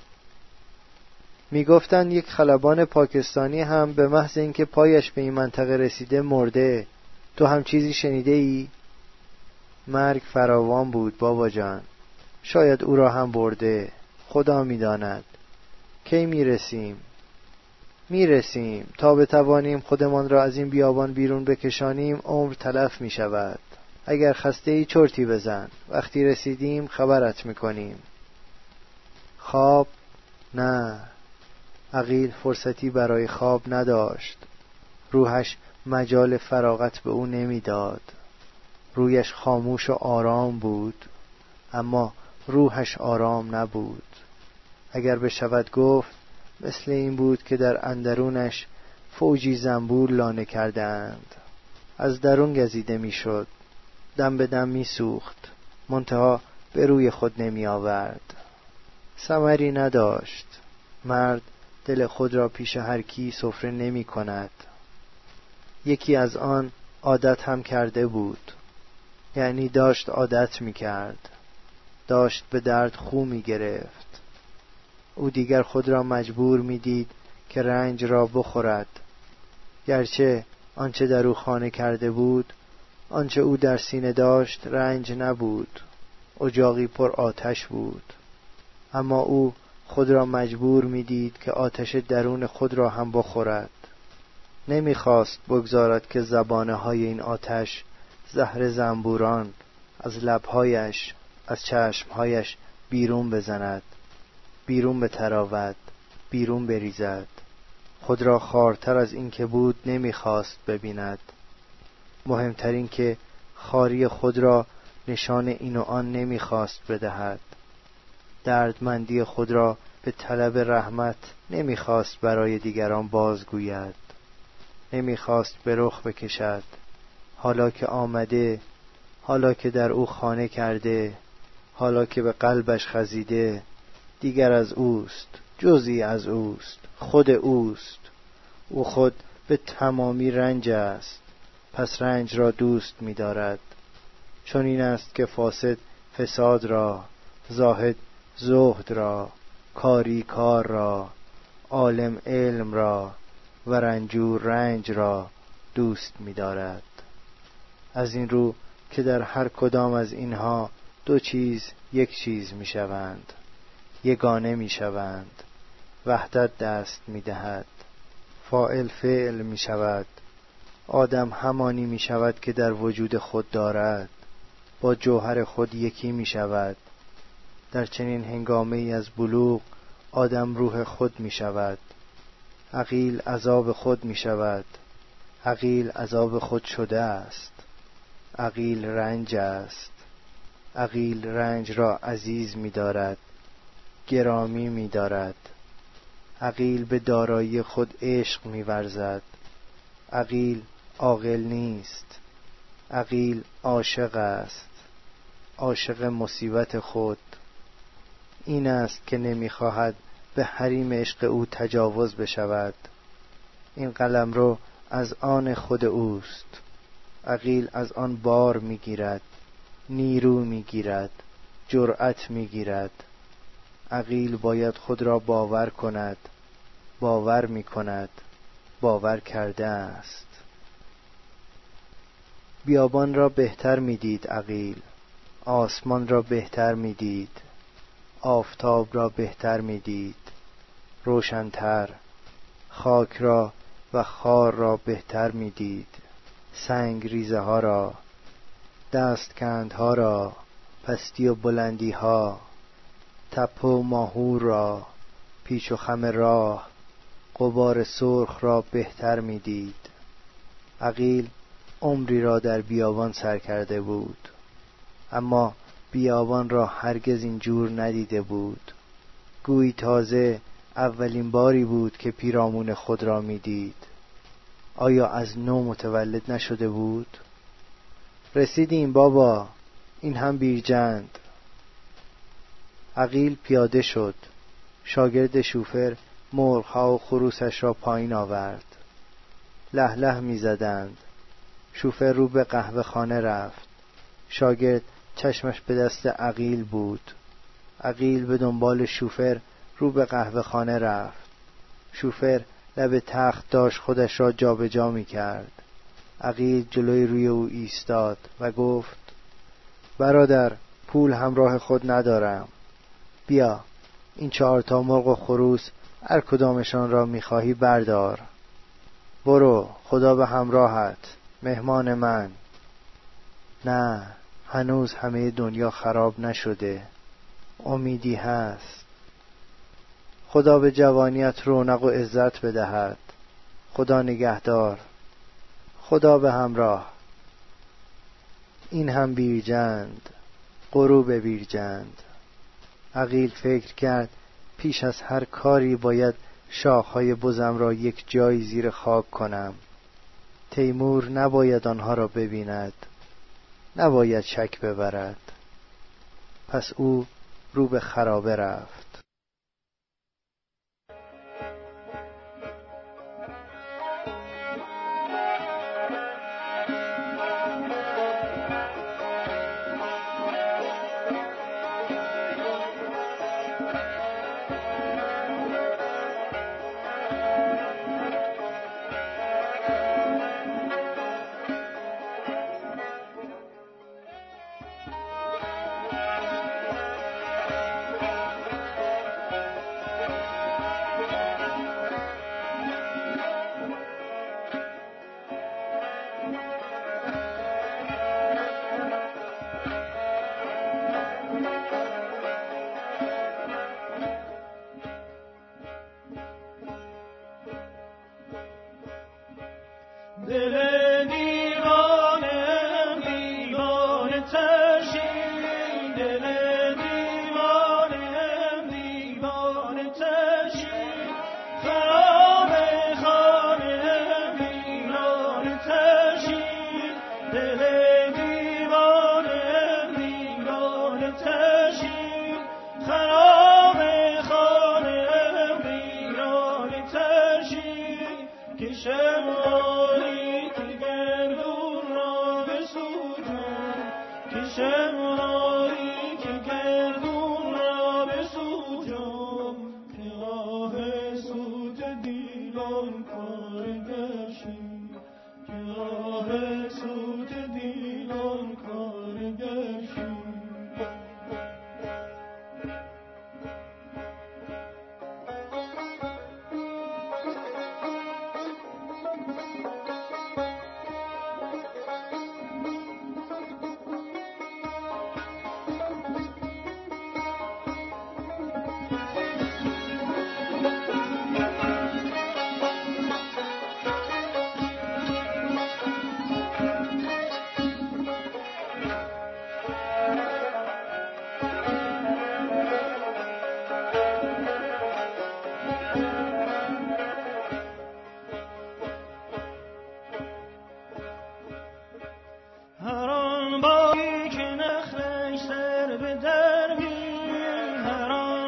میگفتند یک خلبان پاکستانی هم به محض اینکه پایش به این منطقه رسیده مرده. تو هم چیزی شنیده ای؟ مرگ فراوان بود بابا جان. شاید او را هم برده. خدا میداند. کی میرسیم؟ میرسیم. تا بتوانیم خودمان را از این بیابان بیرون بکشانیم عمر تلف می شود. اگر خسته ای چرتی بزن. وقتی رسیدیم خبرت میکنیم. خواب؟ نه. عقیل فرصتی برای خواب نداشت. روحش مجال فراغت به او نمیداد. رویش خاموش و آرام بود، اما روحش آرام نبود. اگر بشود گفت مثل این بود که در اندرونش فوجی زنبور لانه کردند. از درون گزیده میشد. دم به دم میسوخت. منتها به روی خود نمی آورد. ثمری نداشت. مرد دل خود را پیش هر کی سفره نمی کند. یکی از آن عادت هم کرده بود. یعنی داشت عادت می کرد. داشت به درد خو می گرفت. او دیگر خود را مجبور می دید که رنج را بخورد. گرچه آنچه در او خانه کرده بود، آنچه او در سینه داشت رنج نبود. اجاقی پر آتش بود. اما او خود را مجبور می دید که آتش درون خود را هم بخورد. نمی خواست بگذارد که زبانه های این آتش زهر زنبوران از لبهایش، از چشمهایش بیرون بزند، بیرون بتراود، بیرون بریزد. خود را خوارتر از این که بود نمی خواست ببیند. مهمترین که خواری خود را نشان این و آن نمی خواست بدهد. دردمندی خود را به طلب رحمت نمی خواست برای دیگران بازگوید. نمی خواست به رخ بکشد. حالا که آمده، حالا که در او خانه کرده، حالا که به قلبش خزیده، دیگر از اوست، جزئی از اوست، خود اوست. او خود به تمامی رنج است، پس رنج را دوست می دارد. چون این است که فاسد فساد را، زاهد زهد را، کاری کار را، عالم علم را و رنجور رنج را دوست می دارد. از این رو که در هر کدام از اینها دو چیز یک چیز می شوند، یگانه می شوند، وحدت دست می دهد، فاعل فعل می شود. آدم همانی می شود که در وجود خود دارد، با جوهر خود یکی می شود. در چنین هنگامه ای از بلوغ آدم روح خود می شود. عقیل عذاب خود می شود. عقیل عذاب خود شده است. عقیل رنج است. عقیل رنج را عزیز می دارد، گرامی می دارد. عقیل به دارایی خود عشق می ورزد. عقیل عاقل نیست. عقیل عاشق است. عاشق مصیبت خود، این است که نمیخواهد به حریم عشق او تجاوز بشود. این قلمرو از آن خود اوست. عقیل از آن بار میگیرد، نیرو میگیرد، جرأت میگیرد. عقیل باید خود را باور کند، باور میکند، باور کرده است. بیابان را بهتر میدید عقیل، آسمان را بهتر میدید، آفتاب را بهتر میدید، روشن‌تر. خاک را و خار را بهتر میدید، سنگ ریزه ها را، دستکندها را، پستی و بلندی ها، تپه و ماهور را، پیچ و خم راه، غبار سرخ را بهتر میدید. عقیل عمری را در بیابان سر کرده بود، اما بیابان را هرگز اینجور ندیده بود. گویی تازه اولین باری بود که پیرامون خود را میدید. آیا از نو متولد نشده بود؟ رسیدیم بابا، این هم بیرجند. عقیل پیاده شد. شاگرد شوفر مرغ‌ها و خروسش را پایین آورد. له له می زدند. شوفر رو به قهوه خانه رفت. شاگرد چشمش به دست عقیل بود. عقیل به دنبال شوفر رو به قهوه خانه رفت. شوفر لب تخت داشت خودش را جابجا جا می کرد. عقیل جلوی روی او ایستاد و گفت: برادر، پول همراه خود ندارم. بیا این چهار تا مرغ و خروس هر کدامشان را میخواهی بردار. برو، خدا به همراهت، مهمان من. نه، هنوز همه دنیا خراب نشده. امیدی هست. خدا به جوانیت رونق و عزت بدهد. خدا نگهدار. خدا به همراه. این هم بیرجند، غروب بیرجند. عقیل فکر کرد پیش از هر کاری باید شاخهای بزم را یک جای زیر خاک کنم. تیمور نباید آنها را ببیند، نباید شک ببرد. پس او رو به خرابه رفت. هر آن باری که نخلش سر به در می، هر آن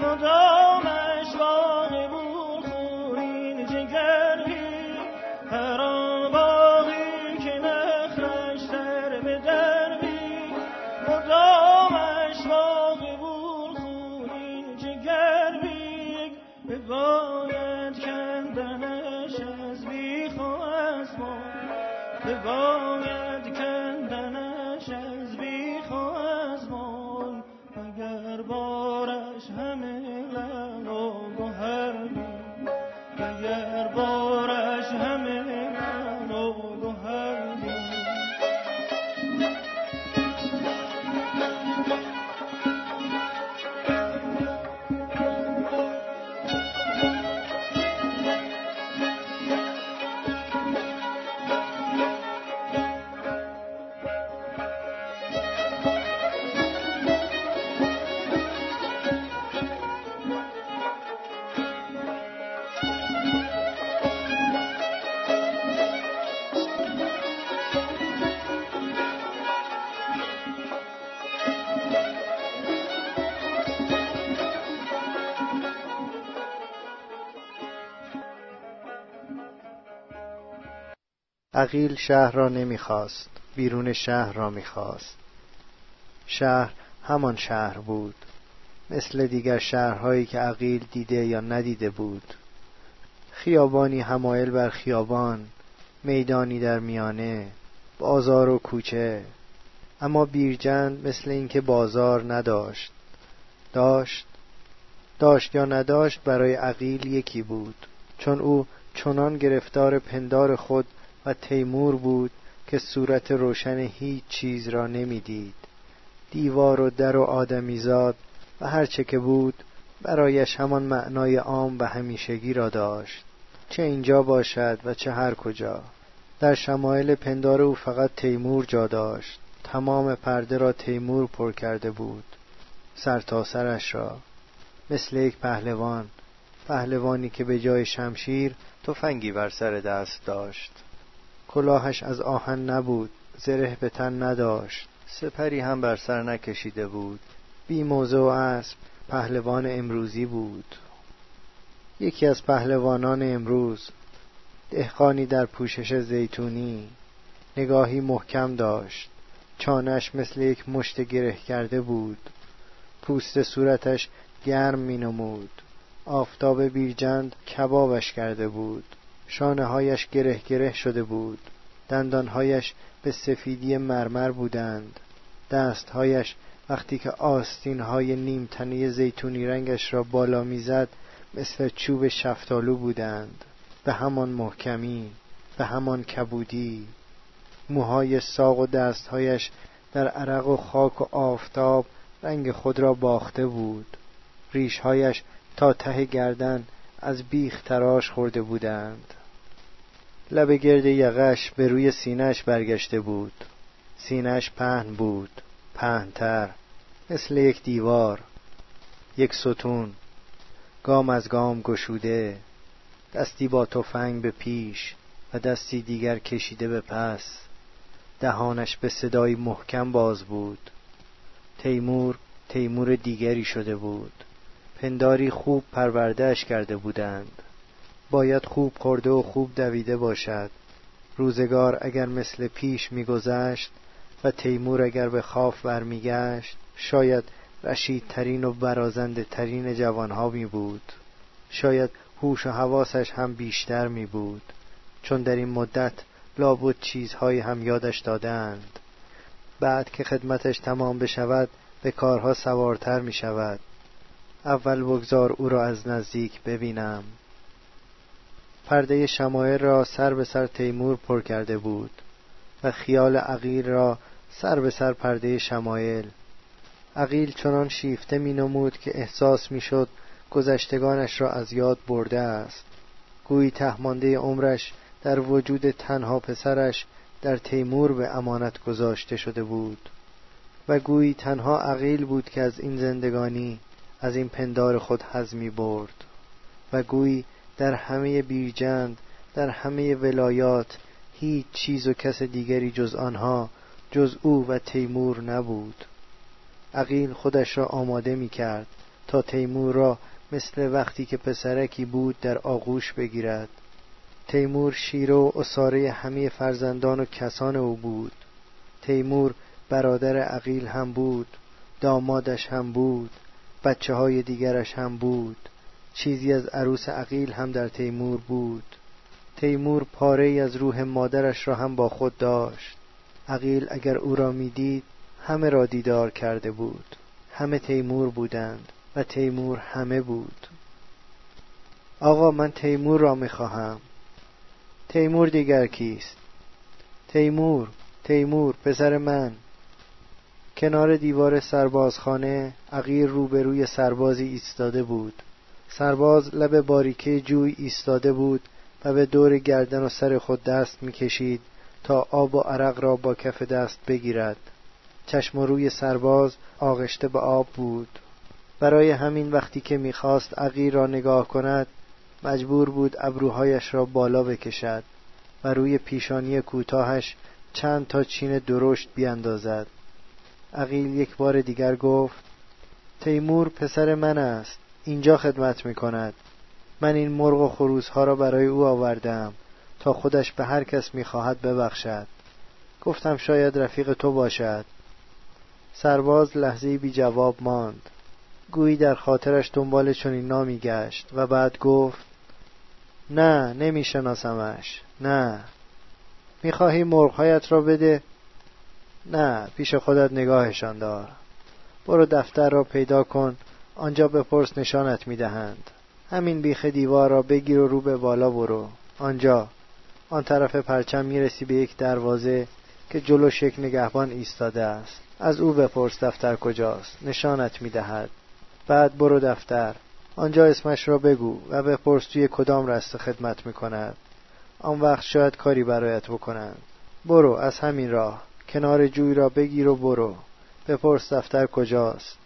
مدامش واقع بود خونین جگری، هر آن باقی که نخرش سر به دربی، مدامش واقع بود خونین جگری، بباید کندنش از بیخ و از بن، بباید کندنش از بیخ و از بن، اگر بارش همه لعل و گوهر بود، اگر بارش همه لعل و گوهر بود. عقیل شهر را نمیخواست، بیرون شهر را میخواست. شهر همان شهر بود، مثل دیگر شهرهایی که عقیل دیده یا ندیده بود. خیابانی حمایل بر خیابان، میدانی در میانه، بازار و کوچه. اما بیرجند مثل اینکه بازار نداشت. داشت داشت یا نداشت برای عقیل یکی بود، چون او چنان گرفتار پندار خود و تیمور بود که صورت روشن هیچ چیز را نمیدید. دیوار و در و آدمیزاد و هر چه که بود برایش همان معنای عام و همیشگی را داشت، چه اینجا باشد و چه هر کجا. در شمایل پندار او فقط تیمور جا داشت. تمام پرده را تیمور پر کرده بود، سر تا سرش را، مثل یک پهلوان، پهلوانی که به جای شمشیر تفنگی بر سر دست داشت. کلاهش از آهن نبود، زره به تن نداشت، سپری هم بر سر نکشیده بود. بی موزه و اسب پهلوان امروزی بود. یکی از پهلوانان امروز، دهقانی در پوشش زیتونی، نگاهی محکم داشت. چانش مثل یک مشت گره کرده بود. پوست صورتش گرم می نمود. آفتاب بیرجند کبابش کرده بود. شانه هایش گره گره شده بود. دندانهایش به سفیدی مرمر بودند. دستهایش وقتی که آستین های نیمتنه زیتونی رنگش را بالا میزد مثل چوب شفتالو بودند، به همان محکمی، به همان کبودی. موهای ساق و دستهایش در عرق و خاک و آفتاب رنگ خود را باخته بود. ریشهایش تا ته گردن از بیخ تراش خورده بودند. لب گرد یقش به روی سینه‌اش برگشته بود. سینه‌اش پهن بود، پهن‌تر، مثل یک دیوار، یک ستون، گام از گام گشوده، دستی با تفنگ به پیش و دستی دیگر کشیده به پس. دهانش به صدای محکم باز بود. تیمور تیمور دیگری شده بود. پنداری خوب پروردهش کرده بودند. باید خوب خورده و خوب دویده باشد. روزگار اگر مثل پیش می‌گذشت و تیمور اگر به خاف برمیگشت، شاید رشیدترین و برازنده ترین جوانها می بود. شاید هوش و حواسش هم بیشتر می بود، چون در این مدت لابد چیزهایی هم یادش دادند. بعد که خدمتش تمام بشود به کارها سوارتر می شود. اول بگذار او را از نزدیک ببینم. پرده شمایل را سر به سر تیمور پر کرده بود و خیال عقیل را سر به سر پرده شمایل. عقیل چنان شیفته می نمود که احساس می شد گذشتگانش را از یاد برده است. گویی تهمانده عمرش در وجود تنها پسرش در تیمور به امانت گذاشته شده بود و گویی تنها عقیل بود که از این زندگانی، از این پندار خود حظ می برد و گویی در همه بیرجند، در همه ولایات هیچ چیز و کس دیگری جز آنها، جز او و تیمور نبود. عقیل خودش را آماده می کرد تا تیمور را مثل وقتی که پسرکی بود در آغوش بگیرد. تیمور شیر و عصاره همه فرزندان و کسان او بود. تیمور برادر عقیل هم بود، دامادش هم بود، بچه های دیگرش هم بود. چیزی از عروس عقیل هم در تیمور بود. تیمور پاره‌ای از روح مادرش را هم با خود داشت. عقیل اگر او را می‌دید همه را دیدار کرده بود. همه تیمور بودند و تیمور همه بود. آقا من تیمور را می‌خواهم. تیمور دیگر کیست؟ تیمور، تیمور پسر من. کنار دیوار سربازخانه عقیل روبروی سربازی ایستاده بود. سرباز لب باریکه جوی ایستاده بود و به دور گردن و سر خود دست می‌کشید تا آب و عرق را با کف دست بگیرد. چشم و روی سرباز آغشته به آب بود. برای همین وقتی که می‌خواست عقیل را نگاه کند مجبور بود ابروهایش را بالا بکشد و روی پیشانی کوتاهش چند تا چین درشت بیاندازد. عقیل یک بار دیگر گفت: تیمور پسر من است، اینجا خدمت می‌کند. من این مرغ و خروس‌ها را برای او آوردم تا خودش به هر کس می‌خواهد ببخشد. گفتم شاید رفیق تو باشد. سرباز لحظه‌ای بی جواب ماند. گویی در خاطرش دنبال چنین نامی گشت و بعد گفت: نه، نمی‌شناسمش. نه. می‌خواهی مرغ‌هایت را بده؟ نه، پیش خودت نگاهشان دار. برو دفتر را پیدا کن، آنجا بپرس نشانت می‌دهند. همین بیخ دیوار را بگیر و رو به بالا برو. آنجا آن طرف پرچم میرسی به یک دروازه که جلوش یک نگهبان ایستاده است. از او بپرس دفتر کجاست، نشانت می‌دهد. بعد برو دفتر، آنجا اسمش را بگو و بپرس توی کدام رسته خدمت می‌کند. آن وقت شاید کاری برایت بکنند. برو از همین راه، کنار جوی را بگیر و برو. بپرس دفتر کجاست.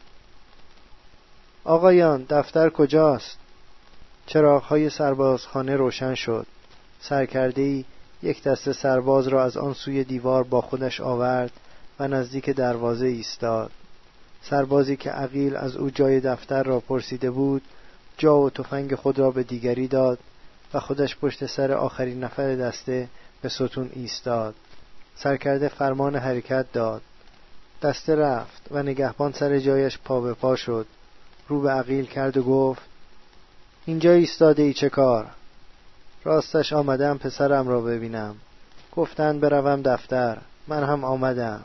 آقایان دفتر کجاست؟ چراغ‌های سربازخانه روشن شد. سرکرده‌ای یک دسته سرباز را از آن سوی دیوار با خودش آورد و نزدیک دروازه ایستاد. سربازی که عقیل از او جای دفتر را پرسیده بود جا و تفنگ خود را به دیگری داد و خودش پشت سر آخرین نفر دسته به ستون ایستاد. سرکرده فرمان حرکت داد. دسته رفت و نگهبان سر جایش پا به پا شد. رو به عقیل کرد و گفت: اینجا ایستاده ای چه کار؟ راستش آمدم پسرم را ببینم. گفتند بروم دفتر، من هم آمدم.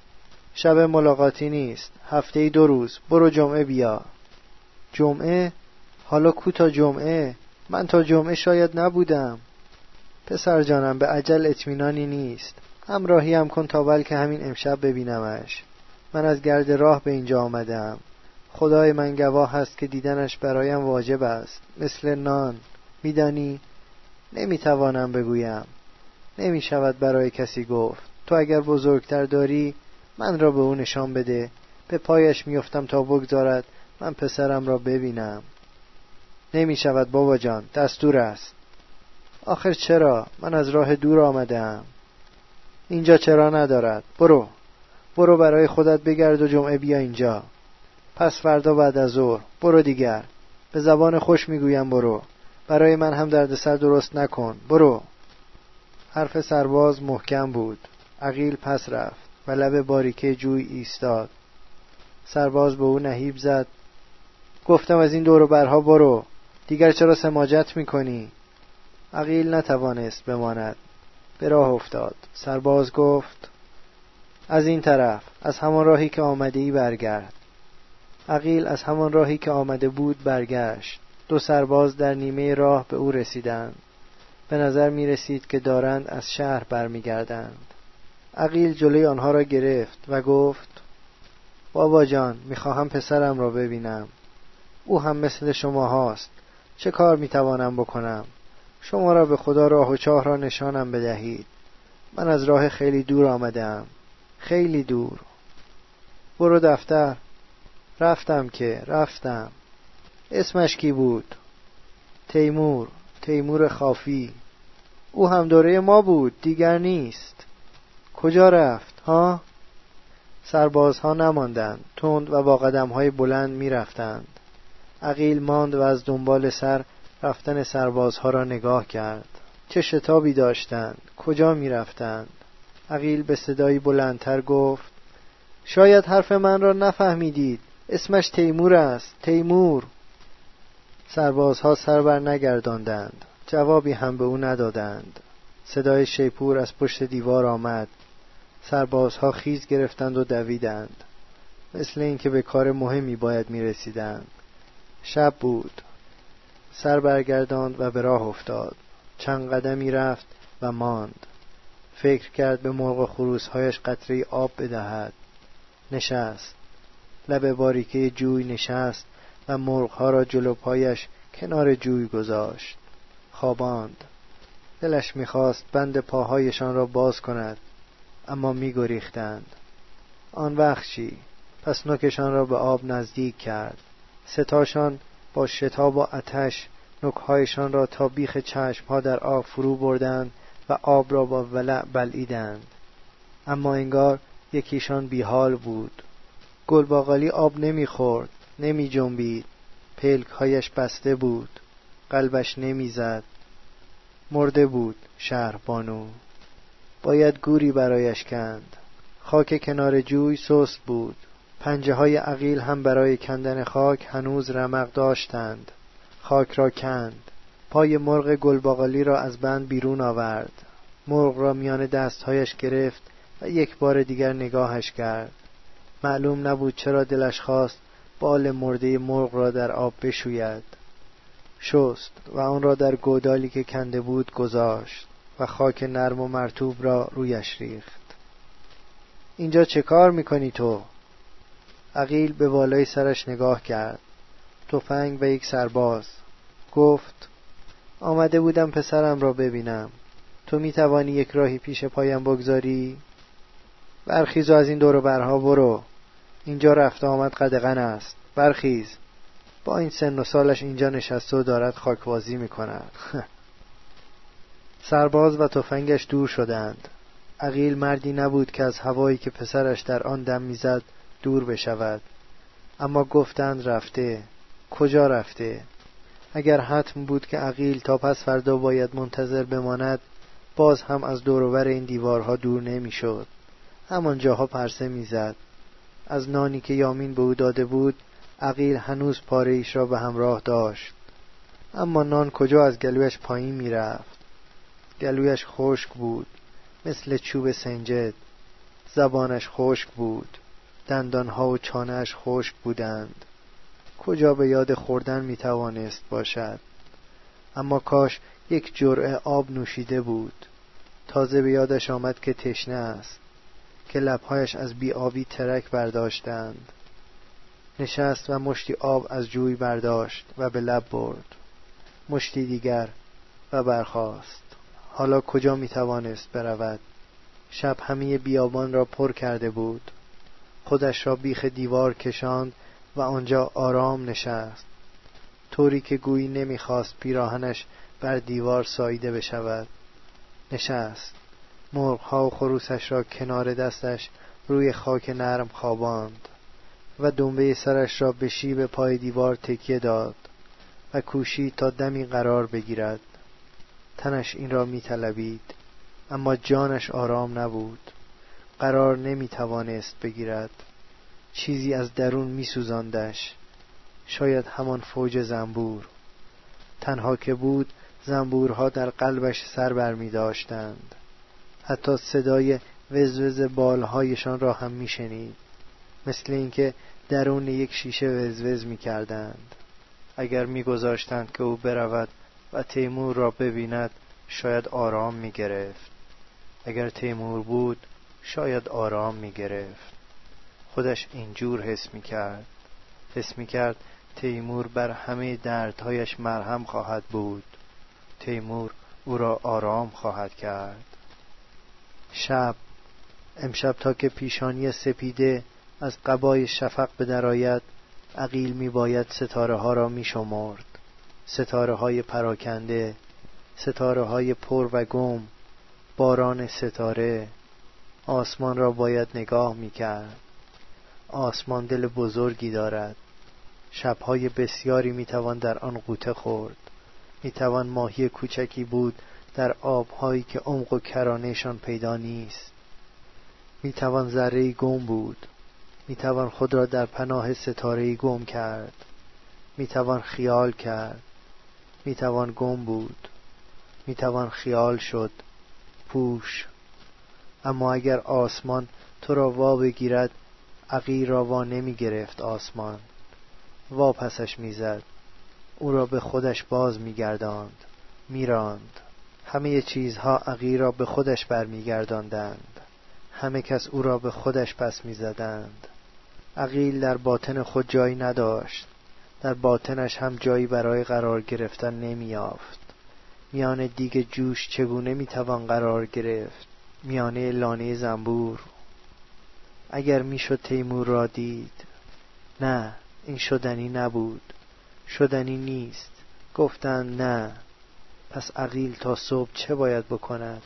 شب ملاقاتی نیست، هفته‌ای دو روز، برو جمعه بیا. جمعه؟ حالا کو تا جمعه؟ من تا جمعه شاید نبودم. پسر جانم به عجل اطمینانی نیست. همراهی هم کن تا بلکه همین امشب ببینمش. من از گرد راه به اینجا آمدم. خدای من گواه هست که دیدنش برایم واجب است، مثل نان. میدانی؟ نمیتوانم بگویم. نمیشود برای کسی گفت. تو اگر بزرگتر داری من را به او نشان بده. به پایش میافتم تا بگذارد من پسرم را ببینم. نمیشود بابا جان، دستور است. آخر چرا؟ من از راه دور آمدم. اینجا چرا ندارد؟ برو برو برای خودت بگرد و جمعه بیا اینجا. پس فردا بعد از ظهر برو دیگر. به زبان خوش میگویم برو. برای من هم دردسر درست نکن. برو. حرف سرباز محکم بود. عقیل پس رفت و لب باریکه جوی ایستاد. سرباز به او نهیب زد: گفتم از این دور و برها برو. دیگر چرا سماجت میکنی؟ عقیل نتوانست بماند. به راه افتاد. سرباز گفت: از این طرف، از همان راهی که آمده ای برگرد. عقیل از همان راهی که آمده بود برگشت. دو سرباز در نیمه راه به او رسیدند. به نظر می رسید که دارند از شهر برمیگردند. عقیل جلوی آنها را گرفت و گفت: بابا جان، میخواهم پسرم را ببینم. او هم مثل شما هاست. چه کار میتوانم بکنم؟ شما را به خدا راه و چاه را نشانم بدهید. من از راه خیلی دور آمدم. خیلی دور. برو دفتر. رفتم که رفتم. اسمش کی بود؟ تیمور. تیمور خافی. او هم دوره ما بود، دیگر نیست. کجا رفت ها؟ سربازها نماندند. تند و با قدم‌های بلند می رفتند. عقیل ماند و از دنبال سر رفتن سربازها را نگاه کرد. چه شتابی داشتند، کجا می رفتند؟ عقیل به صدایی بلندتر گفت: شاید حرف من را نفهمیدید، اسمش تیمور است، تیمور. سربازها سر بر نگرداندند، جوابی هم به او ندادند. صدای شیپور از پشت دیوار آمد. سربازها خیز گرفتند و دویدند، مثل اینکه به کار مهمی باید می رسیدند. شب بود. سر برگرداند و به راه افتاد. چند قدمی رفت و ماند. فکر کرد به مرغ و خروسهایش قطره‌ای آب بدهد. نشست. لب باریکه جوی نشست و مرغها را جلو پایش کنار جوی گذاشت. خواباند. دلش می‌خواست بند پاهایشان را باز کند، اما می‌گریختند. آن وقت چی؟ پس نوکشان را به آب نزدیک کرد. ستاشان با شتاب و آتش نوک‌هایشان را تا بیخ چشم‌ها در آب فرو بردند و آب را با ولع بلعیدند. اما انگار یکیشان بیحال بود. گلباقالی آب نمی‌خورد، نمی‌جنبید. پلک‌هایش بسته بود. قلبش نمی‌زد. مرده بود شهربانو. باید گوری برایش کند. خاک کنار جوی سست بود. پنجه های عقیل هم برای کندن خاک هنوز رمق داشتند. خاک را کند. پای مرغ گلباقالی را از بند بیرون آورد. مرغ را میان دستهایش گرفت و یک بار دیگر نگاهش کرد. معلوم نبود چرا دلش خواست بال مرده مرغ را در آب بشوید. شست و آن را در گودالی که کنده بود گذاشت و خاک نرم و مرطوب را رویش ریخت. اینجا چه کار میکنی تو؟ عقیل به بالای سرش نگاه کرد. تفنگ و یک سرباز. گفت: آمده بودم پسرم را ببینم. تو میتوانی یک راهی پیش پایم بگذاری؟ برخیز و از این دور و برها برو. اینجا رفت آمد قدغن است. برخیز. با این سن و سالش اینجا نشسته و دارد خاکبازی میکند. سرباز و تفنگش دور شدند. عقیل مردی نبود که از هوایی که پسرش در آن دم میزد دور بشود. اما گفتند رفته. کجا رفته؟ اگر حتم بود که عقیل تا پس فردا باید منتظر بماند، باز هم از دور و بر این دیوارها دور نمیشد. همان جاها پرسه میزد. از نانی که یامین به او داده بود عقیل هنوز پاره ایش را به همراه داشت. اما نان کجا از گلویش پایین میرفت. گلویش خشک بود مثل چوب سنجد. زبانش خشک بود. دندانها و چانه‌اش خشک بودند. کجا به یاد خوردن میتوانست باشد؟ اما کاش یک جرعه آب نوشیده بود. تازه به یادش آمد که تشنه است، که لبهایش از بی آبی ترک برداشتند. نشست و مشتی آب از جوی برداشت و به لب برد. مشتی دیگر و برخاست. حالا کجا میتوانست برود؟ شب همه بیابان را پر کرده بود. خودش را بیخ دیوار کشاند و آنجا آرام نشست، طوری که گویی نمیخواست پیراهنش بر دیوار ساییده بشود. نشست. مرغ‌ها و خروسش را کنار دستش روی خاک نرم خواباند و دنبه سرش را به شیب پای دیوار تکیه داد و کوشید تا دمی قرار بگیرد. تنش این را می‌طلبید، اما جانش آرام نبود. قرار نمی‌توانست بگیرد. چیزی از درون می‌سوزاندش. شاید همان فوج زنبور. تنها که بود زنبورها در قلبش سر برمی‌داشتند. حتی صدای وزوز بالهایشان را هم می‌شنید، مثل اینکه درون یک شیشه وزوز می‌کردند. اگر می‌گذاشتند که او برود و تیمور را ببیند، شاید آرام می‌گرفت. اگر تیمور بود، شاید آرام می‌گرفت. خودش اینجور حس می‌کرد. حس می‌کرد تیمور بر همه دردهایش مرهم خواهد بود. تیمور او را آرام خواهد کرد. شب، امشب تا که پیشانی سپیده از قبای شفق به درآید، عقیل می باید ستاره ها را می شمرد. ستاره های پراکنده، ستاره های پر و گم، باران ستاره. آسمان را باید نگاه می کرد. آسمان دل بزرگی دارد. شبهای بسیاری میتوان در آن غوطه خورد. میتوان ماهی کوچکی بود در آبهایی که عمق و کرانه‌شان پیدا نیست. میتوان ذره‌ای گم بود. میتوان خود را در پناه ستاره‌ای گم کرد. میتوان خیال کرد. میتوان گم بود. میتوان خیال شد. پوش. اما اگر آسمان تو را وا بگیرد، عقیل را وا نمی گرفت آسمان. وا پسش میزد. او را به خودش باز میگرداند، میراند. همه چیزها عقیل را به خودش برمیگرداندند. همه کس او را به خودش پس میزدند. عقیل در باطن خود جایی نداشت. در باطنش هم جایی برای قرار گرفتن نمی‌یافت. میان دیگ جوش چگونه میتوان قرار گرفت؟ میانه لانه زنبور. اگر میشد تیمور را دید. نه، این شدنی نبود. شدنی نیست. گفتند نه. پس عقیل تا صبح چه باید بکند؟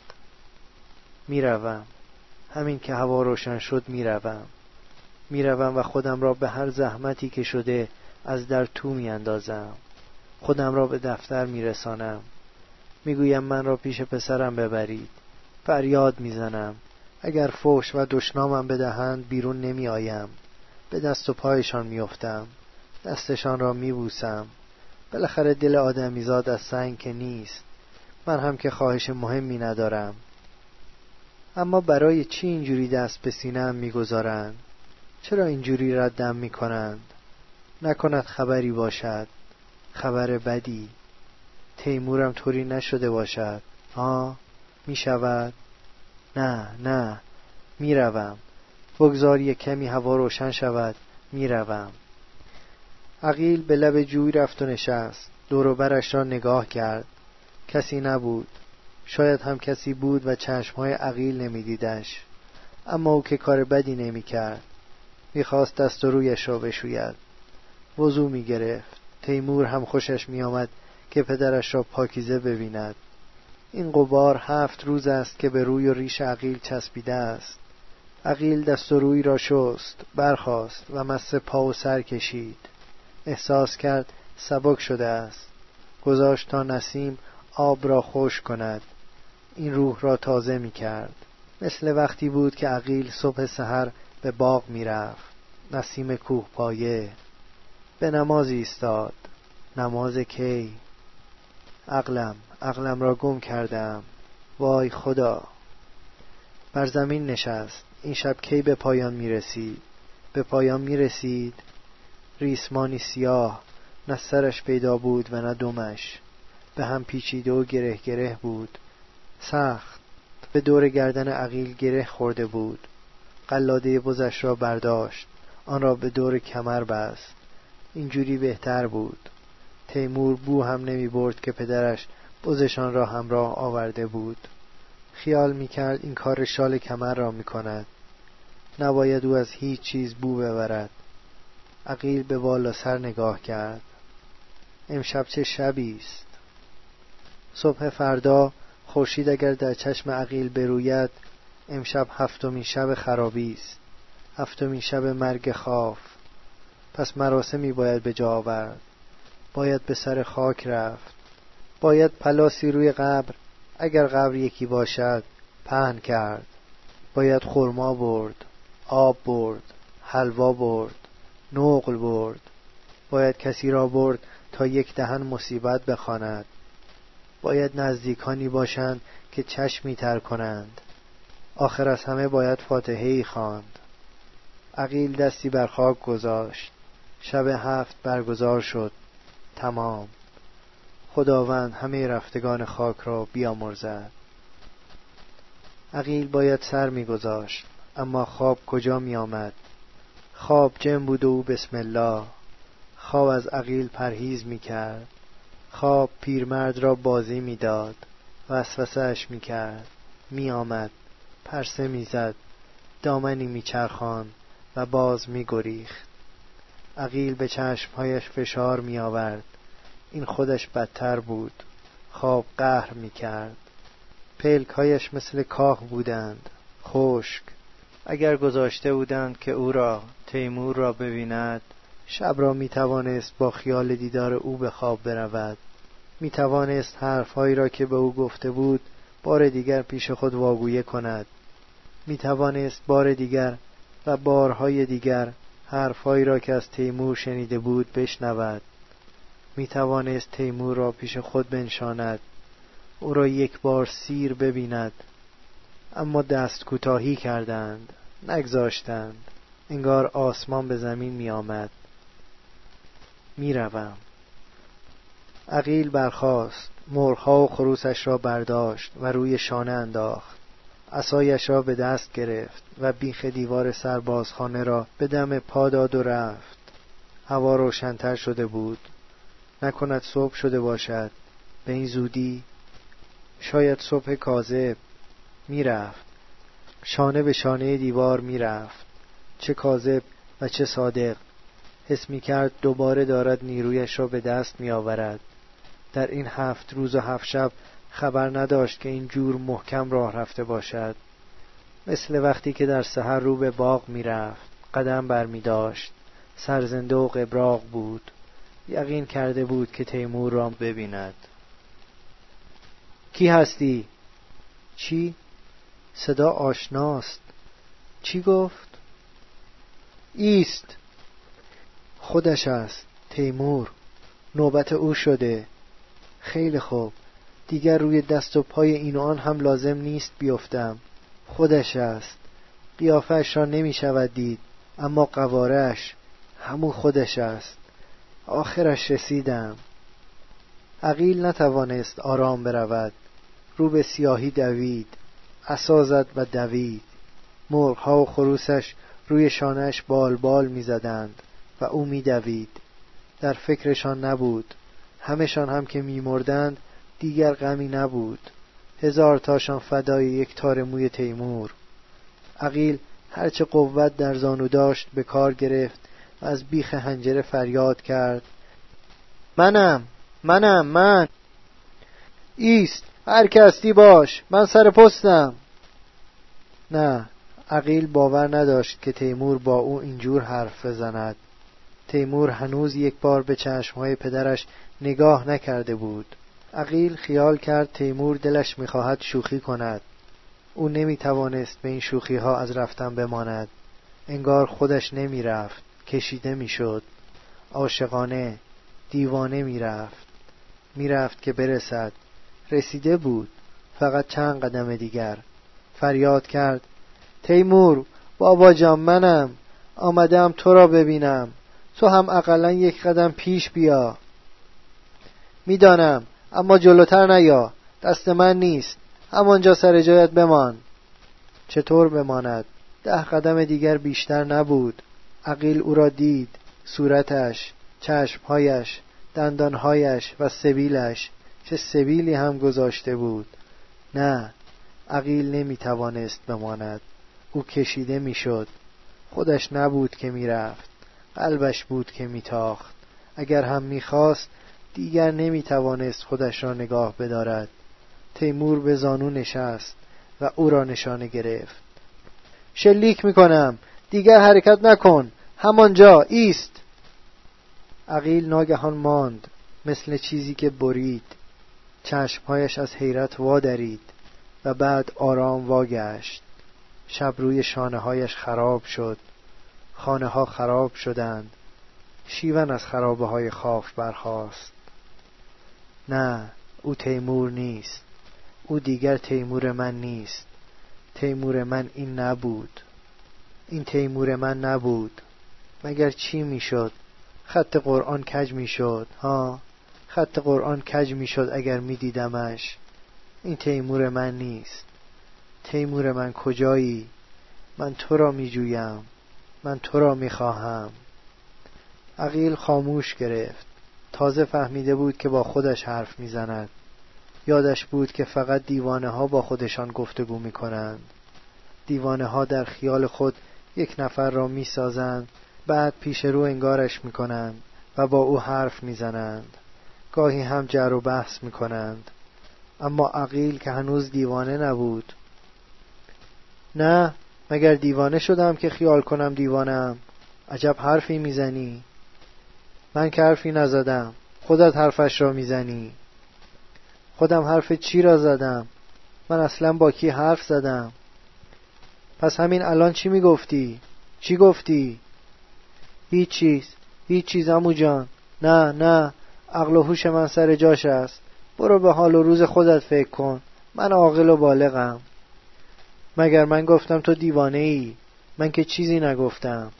میروم. همین که هوا روشن شد میروم. میروم و خودم را به هر زحمتی که شده از در تو میاندازم. خودم را به دفتر میرسانم. میگویم من را پیش پسرم ببرید. فریاد میزنم. اگر فحش و دشنامم بدهند بیرون نمیآیم. به دست و پایشان میافتم. دستشان را میبوسم. بالاخره دل آدمیزاد از سنگ که نیست. من هم که خواهش مهمی ندارم. اما برای چی اینجوری دست به سینه‌ام میگذارند؟ چرا اینجوری ردم میکنند؟ نکند خبری باشد. خبر بدی. تیمورم طوری نشده باشد. آه میشود؟ نه نه. میروم. بگذار یک کمی هوا روشن شود. میروم. عقیل به لب جوی رفت و نشست. دور و برش را نگاه کرد. کسی نبود. شاید هم کسی بود و چشمهای عقیل نمیدیدش. اما او که کار بدی نمی کرد. میخواست دست و رویش را بشوید. وضو می گرفت. تیمور هم خوشش می آمد که پدرش را پاکیزه ببیند. این غبار هفت روز است که به روی و ریش عقیل چسبیده است. عقیل دست و روی را شست، برخاست و مس پا و سر کشید. احساس کرد سبک شده است. گذاشت تا نسیم آب را خشک کند. این روح را تازه می کرد. مثل وقتی بود که عقیل صبح سحر به باغ می رفت. نسیم کوه پایه. به نماز ایستاد. نماز کی؟ عقلم عقلم را گم کردم. وای خدا. بر زمین نشست. این شب کی به پایان می رسید؟ به پایان می رسید. ریسمانی سیاه. نه سرش پیدا بود و نه دمش. به هم پیچیده و گره گره بود. سخت. به دور گردن عقیل گره خورده بود. قلاده بزش را برداشت. آن را به دور کمر بست. اینجوری بهتر بود. تیمور بو هم نمی برد که پدرش بزشان را همراه آورده بود. خیال می کرد این کار شال کمر را می کند. نباید او از هیچ چیز بو ببرد. عقیل به بالا سر نگاه کرد. امشب چه شبی است. صبح فردا خورشید اگر در چشم عقیل بروید، امشب هفتمین شب خرابی است. هفتمین شب مرگ خاف. پس مراسمی باید به جا آورد. باید به سر خاک رفت. باید پلاسی روی قبر، اگر قبر یکی باشد، پهن کرد. باید خرما برد، آب برد، حلوا برد، نقل برد. باید کسی را برد تا یک دهن مصیبت بخواند. باید نزدیکانی باشند که چشمی تر کنند. آخر از همه باید فاتحه‌ای خواند. عقیل دستی بر خاک گذاشت. شب هفت برگزار شد. تمام. خداوند همه رفتگان خاک را بیامرزد. عقیل باید سر می گذاشت. اما خواب کجا می آمد؟ خواب جن بود و بسم الله. خواب از عقیل پرهیز می کرد. خواب پیرمرد را بازی می داد. وسوسه‌اش می کرد. می آمد. پرسه می زد. دامنی می چرخاند و باز می گریخت. عقیل به چشمهایش فشار می آورد. این خودش بدتر بود. خواب قهر می کرد. پلکهایش مثل کاه بودند. خشک. اگر گذاشته بودند که او را تیمور را ببیند، شب را می توانست با خیال دیدار او به خواب برود. می توانست حرفهایی را که به او گفته بود بار دیگر پیش خود واگویه کند. می توانست بار دیگر و بارهای دیگر حرفهایی را که از تیمور شنیده بود بشنود. می توانست تیمور را پیش خود بنشاند، او را یک بار سیر ببیند. اما دست کوتاهی کردند، نگذاشتند. انگار آسمان به زمین می آمد. می روم. عقیل برخاست، مرغ‌ها و خروسش را برداشت و روی شانه انداخت. عصایش را به دست گرفت و بیخ دیوار سربازخانه را به دم پا داد و رفت. هوا روشن‌تر شده بود. نکند صبح شده باشد به این زودی؟ شاید صبح کاذب. می رفت. شانه به شانه دیوار می رفت. چه کاذب و چه صادق. حس می کرد دوباره دارد نیرویش را به دست می آورد. در این هفت روز و هفت شب خبر نداشت که این جور محکم راه رفته باشد. مثل وقتی که در سحر رو به باغ می رفت، قدم بر می داشت، سرزنده و قبراق بود. یقین کرده بود که تیمور را ببیند. کی هستی؟ چی؟ صدا آشناست. چی گفت؟ ایست. خودش است، تیمور. نوبت او شده. خیلی خوب، دیگر روی دست و پای این و آن هم لازم نیست بیفتم. خودش است. قیافش را نمی شود دید، اما قوارش همون خودش است. آخرش رسیدم. عقیل نتوانست آرام برود. رو به سیاهی دوید، عصا زد و دوید. مرغ‌ها و خروسش روی شانه‌اش بال بال می زدند و او می دوید. در فکرشان نبود. همشان هم که می مردند دیگر غمی نبود. هزار تاشان فدای یک تار موی تیمور. عقیل هرچه قوت در زانو داشت به کار گرفت و از بیخ حنجره فریاد کرد: منم منم من. ایست، هر که هستی باش، من سر پستم. نه، عقیل باور نداشت که تیمور با او اینجور حرف بزند. تیمور هنوز یک بار به چشمهای پدرش نگاه نکرده بود. عقیل خیال کرد تیمور دلش میخواهد شوخی کند. او نمیتوانست به این شوخی ها از رفتن بماند. انگار خودش نمی رفت، کشیده می شد. عاشقانه، دیوانه می رفت. می رفت که برسد. رسیده بود. فقط چند قدم دیگر. فریاد کرد: تیمور، بابا جان، منم. آمدم تو را ببینم. تو هم اقلا یک قدم پیش بیا. میدانم، اما جلوتر نیا. دست من نیست. همانجا سر جایت بمان. چطور بماند؟ ده قدم دیگر بیشتر نبود. عقیل او را دید. صورتش، چشمهایش، دندانهایش و سبیلش. چه سبیلی هم گذاشته بود. نه، عقیل نمی توانست بماند. او کشیده می شد. خودش نبود که می رفت. قلبش بود که می تاخت. اگر هم می خواست دیگر نمی توانست خودش را نگاه بدارد. تیمور به زانو نشست و او را نشانه گرفت. شلیک می کنم. دیگر حرکت نکن. همانجا ایست. عقیل ناگهان ماند، مثل چیزی که برید. چشمهایش از حیرت وادرید و بعد آرام واگشت. شب روی شانه هایش خراب شد. خانه ها خراب شدند. شیون از خرابه های خاف برخاست. نه، او تیمور نیست. او دیگر تیمور من نیست. تیمور من این نبود. این تیمور من نبود. مگر چی میشد؟ خط قرآن کج میشد. ها، خط قرآن کج میشد اگر میدیدمش. این تیمور من نیست. تیمور من کجایی؟ من تو را میجویم. من تو را میخواهم. عقیل خاموش گرفت. تازه فهمیده بود که با خودش حرف میزند. یادش بود که فقط دیوانه ها با خودشان گفتگو میکنند. دیوانه ها در خیال خود یک نفر را میسازند، بعد پیش رو انگارش میکنند و با او حرف میزنند. گاهی هم جر و بحث میکنند. اما عقیل که هنوز دیوانه نبود. نه، مگر دیوانه شدم که خیال کنم دیوانم؟ عجب حرفی میزنی. من که حرفی نزدم، خودت حرفش را میزنی. خودم حرف چی را زدم؟ من اصلا با کی حرف زدم؟ پس همین الان چی میگفتی؟ چی گفتی؟ هیچ چیز، هیچ چیز عمو جان. نه نه، عقل و هوش من سر جاش است. برو به حال و روز خودت فکر کن. من عاقل و بالغم. مگر من گفتم تو دیوانه ای؟ من که چیزی نگفتم.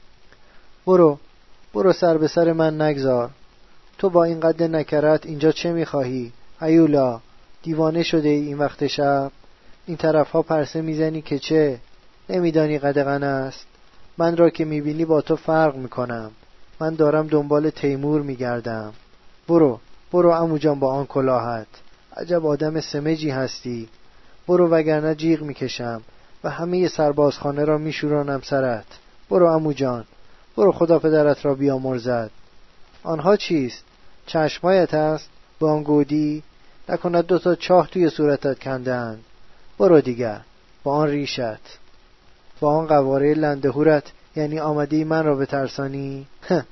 برو برو، سر به سر من نگذار. تو با این قد نکرت اینجا چه میخواهی؟ هیولا، دیوانه شده ای این وقت شب؟ این طرف ها پرسه میزنی که چه؟ نمیدانی قدغن است؟ من را که میبینی با تو فرق میکنم. من دارم دنبال تیمور میگردم. برو برو عمو جان با آن کلاهت. عجب آدم سمجی هستی. برو وگرنه جیغ میکشم و همه سربازخانه را میشورانم سرت. برو عمو جان، برو، خدا پدرت را بیامرزد. آنها چیست؟ چشمایت است؟ با آن گودی؟ نکند دوتا چاه توی صورتت کندند. برو دیگر با آن ریشت، با آن قواره لندهورت. یعنی آمدی من را بترسانی؟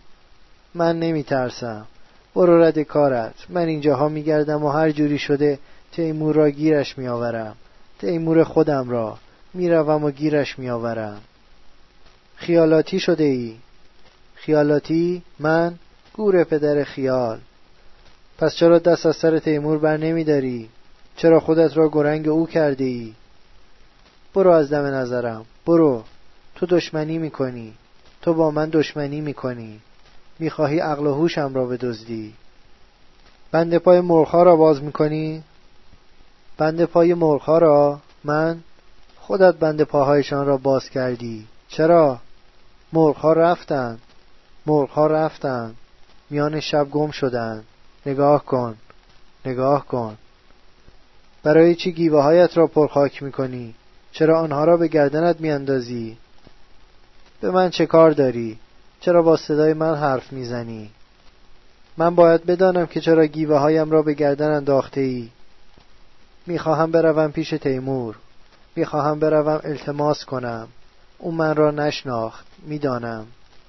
من نمی ترسم. برو رد کارت. من اینجاها می گردم و هر جوری شده تیمور را گیرش می آورم. تیمور خودم را می روم و گیرش می آورم. خیالاتی شده ای؟ خیالاتی؟ من؟ گور پدر خیال. پس چرا دست از سر تیمور بر نمی داری؟ چرا خودت را گرنگ او کرده ای؟ برو از دم نظرم. برو. تو دشمنی می کنی. تو با من دشمنی می کنی. می خواهی عقل و هوشم را بدزدی. بند پای مرغ‌ها را باز می کنی؟ بند پای مرغ‌ها را؟ من؟ خودت بند پاهایشان را باز کردی. چرا؟ مرغ‌ها رفتند. مرغ‌ها رفتند. میان شب گم شدند. نگاه کن. نگاه کن. برای چی گیوه هایت را پرخاک می کنی؟ چرا آنها را به گردنت می اندازی؟ به من چه کار داری؟ چرا با صدای من حرف می زنی؟ من باید بدانم که چرا گیوه هایم را به گردن انداخته ای. می خواهم بروم پیش تیمور. می خواهم بروم التماس کنم. او من را نشناخت. می دانم.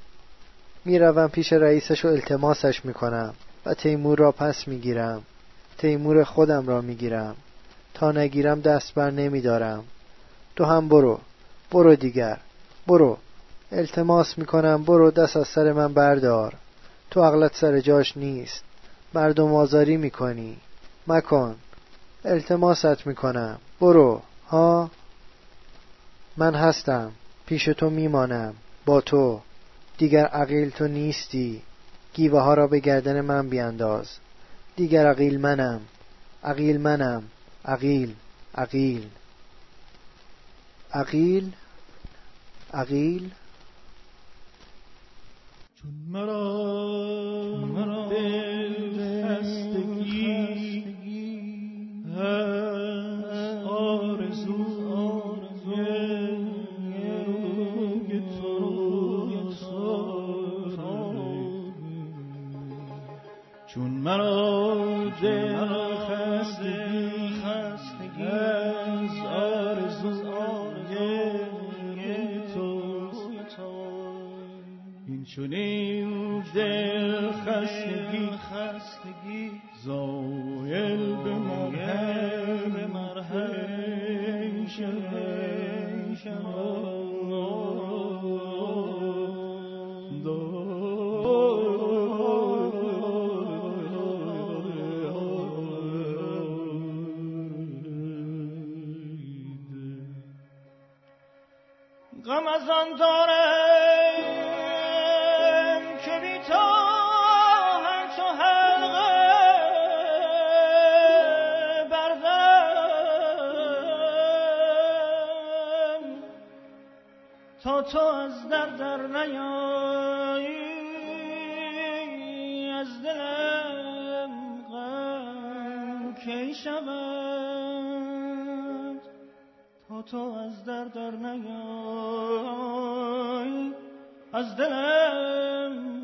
می روم پیش رئیسش و التماسش می کنم و تیمور را پس می گیرم. تیمور خودم را می گیرم. تا نگیرم دست بر نمی دارم. تو هم برو. برو دیگر. برو. التماس می کنم برو، دست از سر من بردار. تو عقلت سر جاش نیست. مردم آزاری می کنی. مکن. التماست می کنم. برو. ها؟ من هستم. پیش تو می مانم. با تو. دیگر عقیل تو نیستی. گیوه ها را به گردن من بیانداز. دیگر عقیل منم. عقیل منم. عقیل. عقیل. عقیل. عقیل. چون مرا مرا دل خستگی از آرزو روی تو چون مرا دل خستگی از آرزو چون این دل خستگی خستگی زایل به مرهم مرهم غم از آن دارم تا تو از در در نیایی، از دلم غم کی شود. تا تو از در در نیایی، از دلم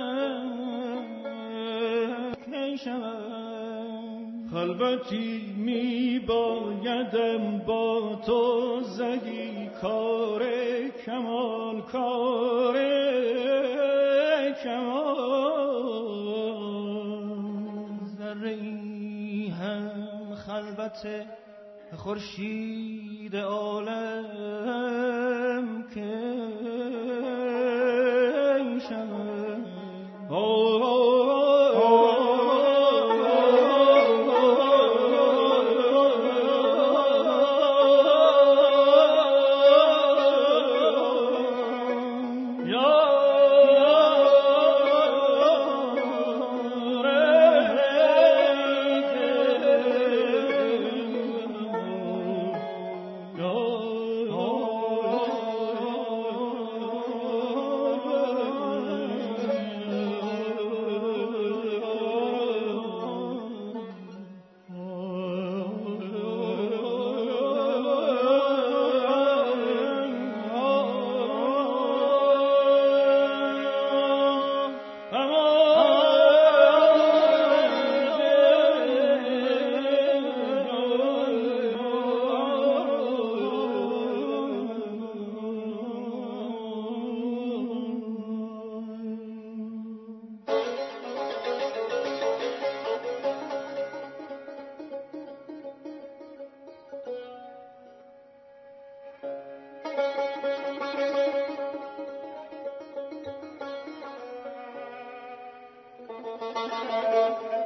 غم کی شود. خلوتی می بایدم با تو زهی کار کمال، کار کمال خلوت خورشید عالم که شود Thank you.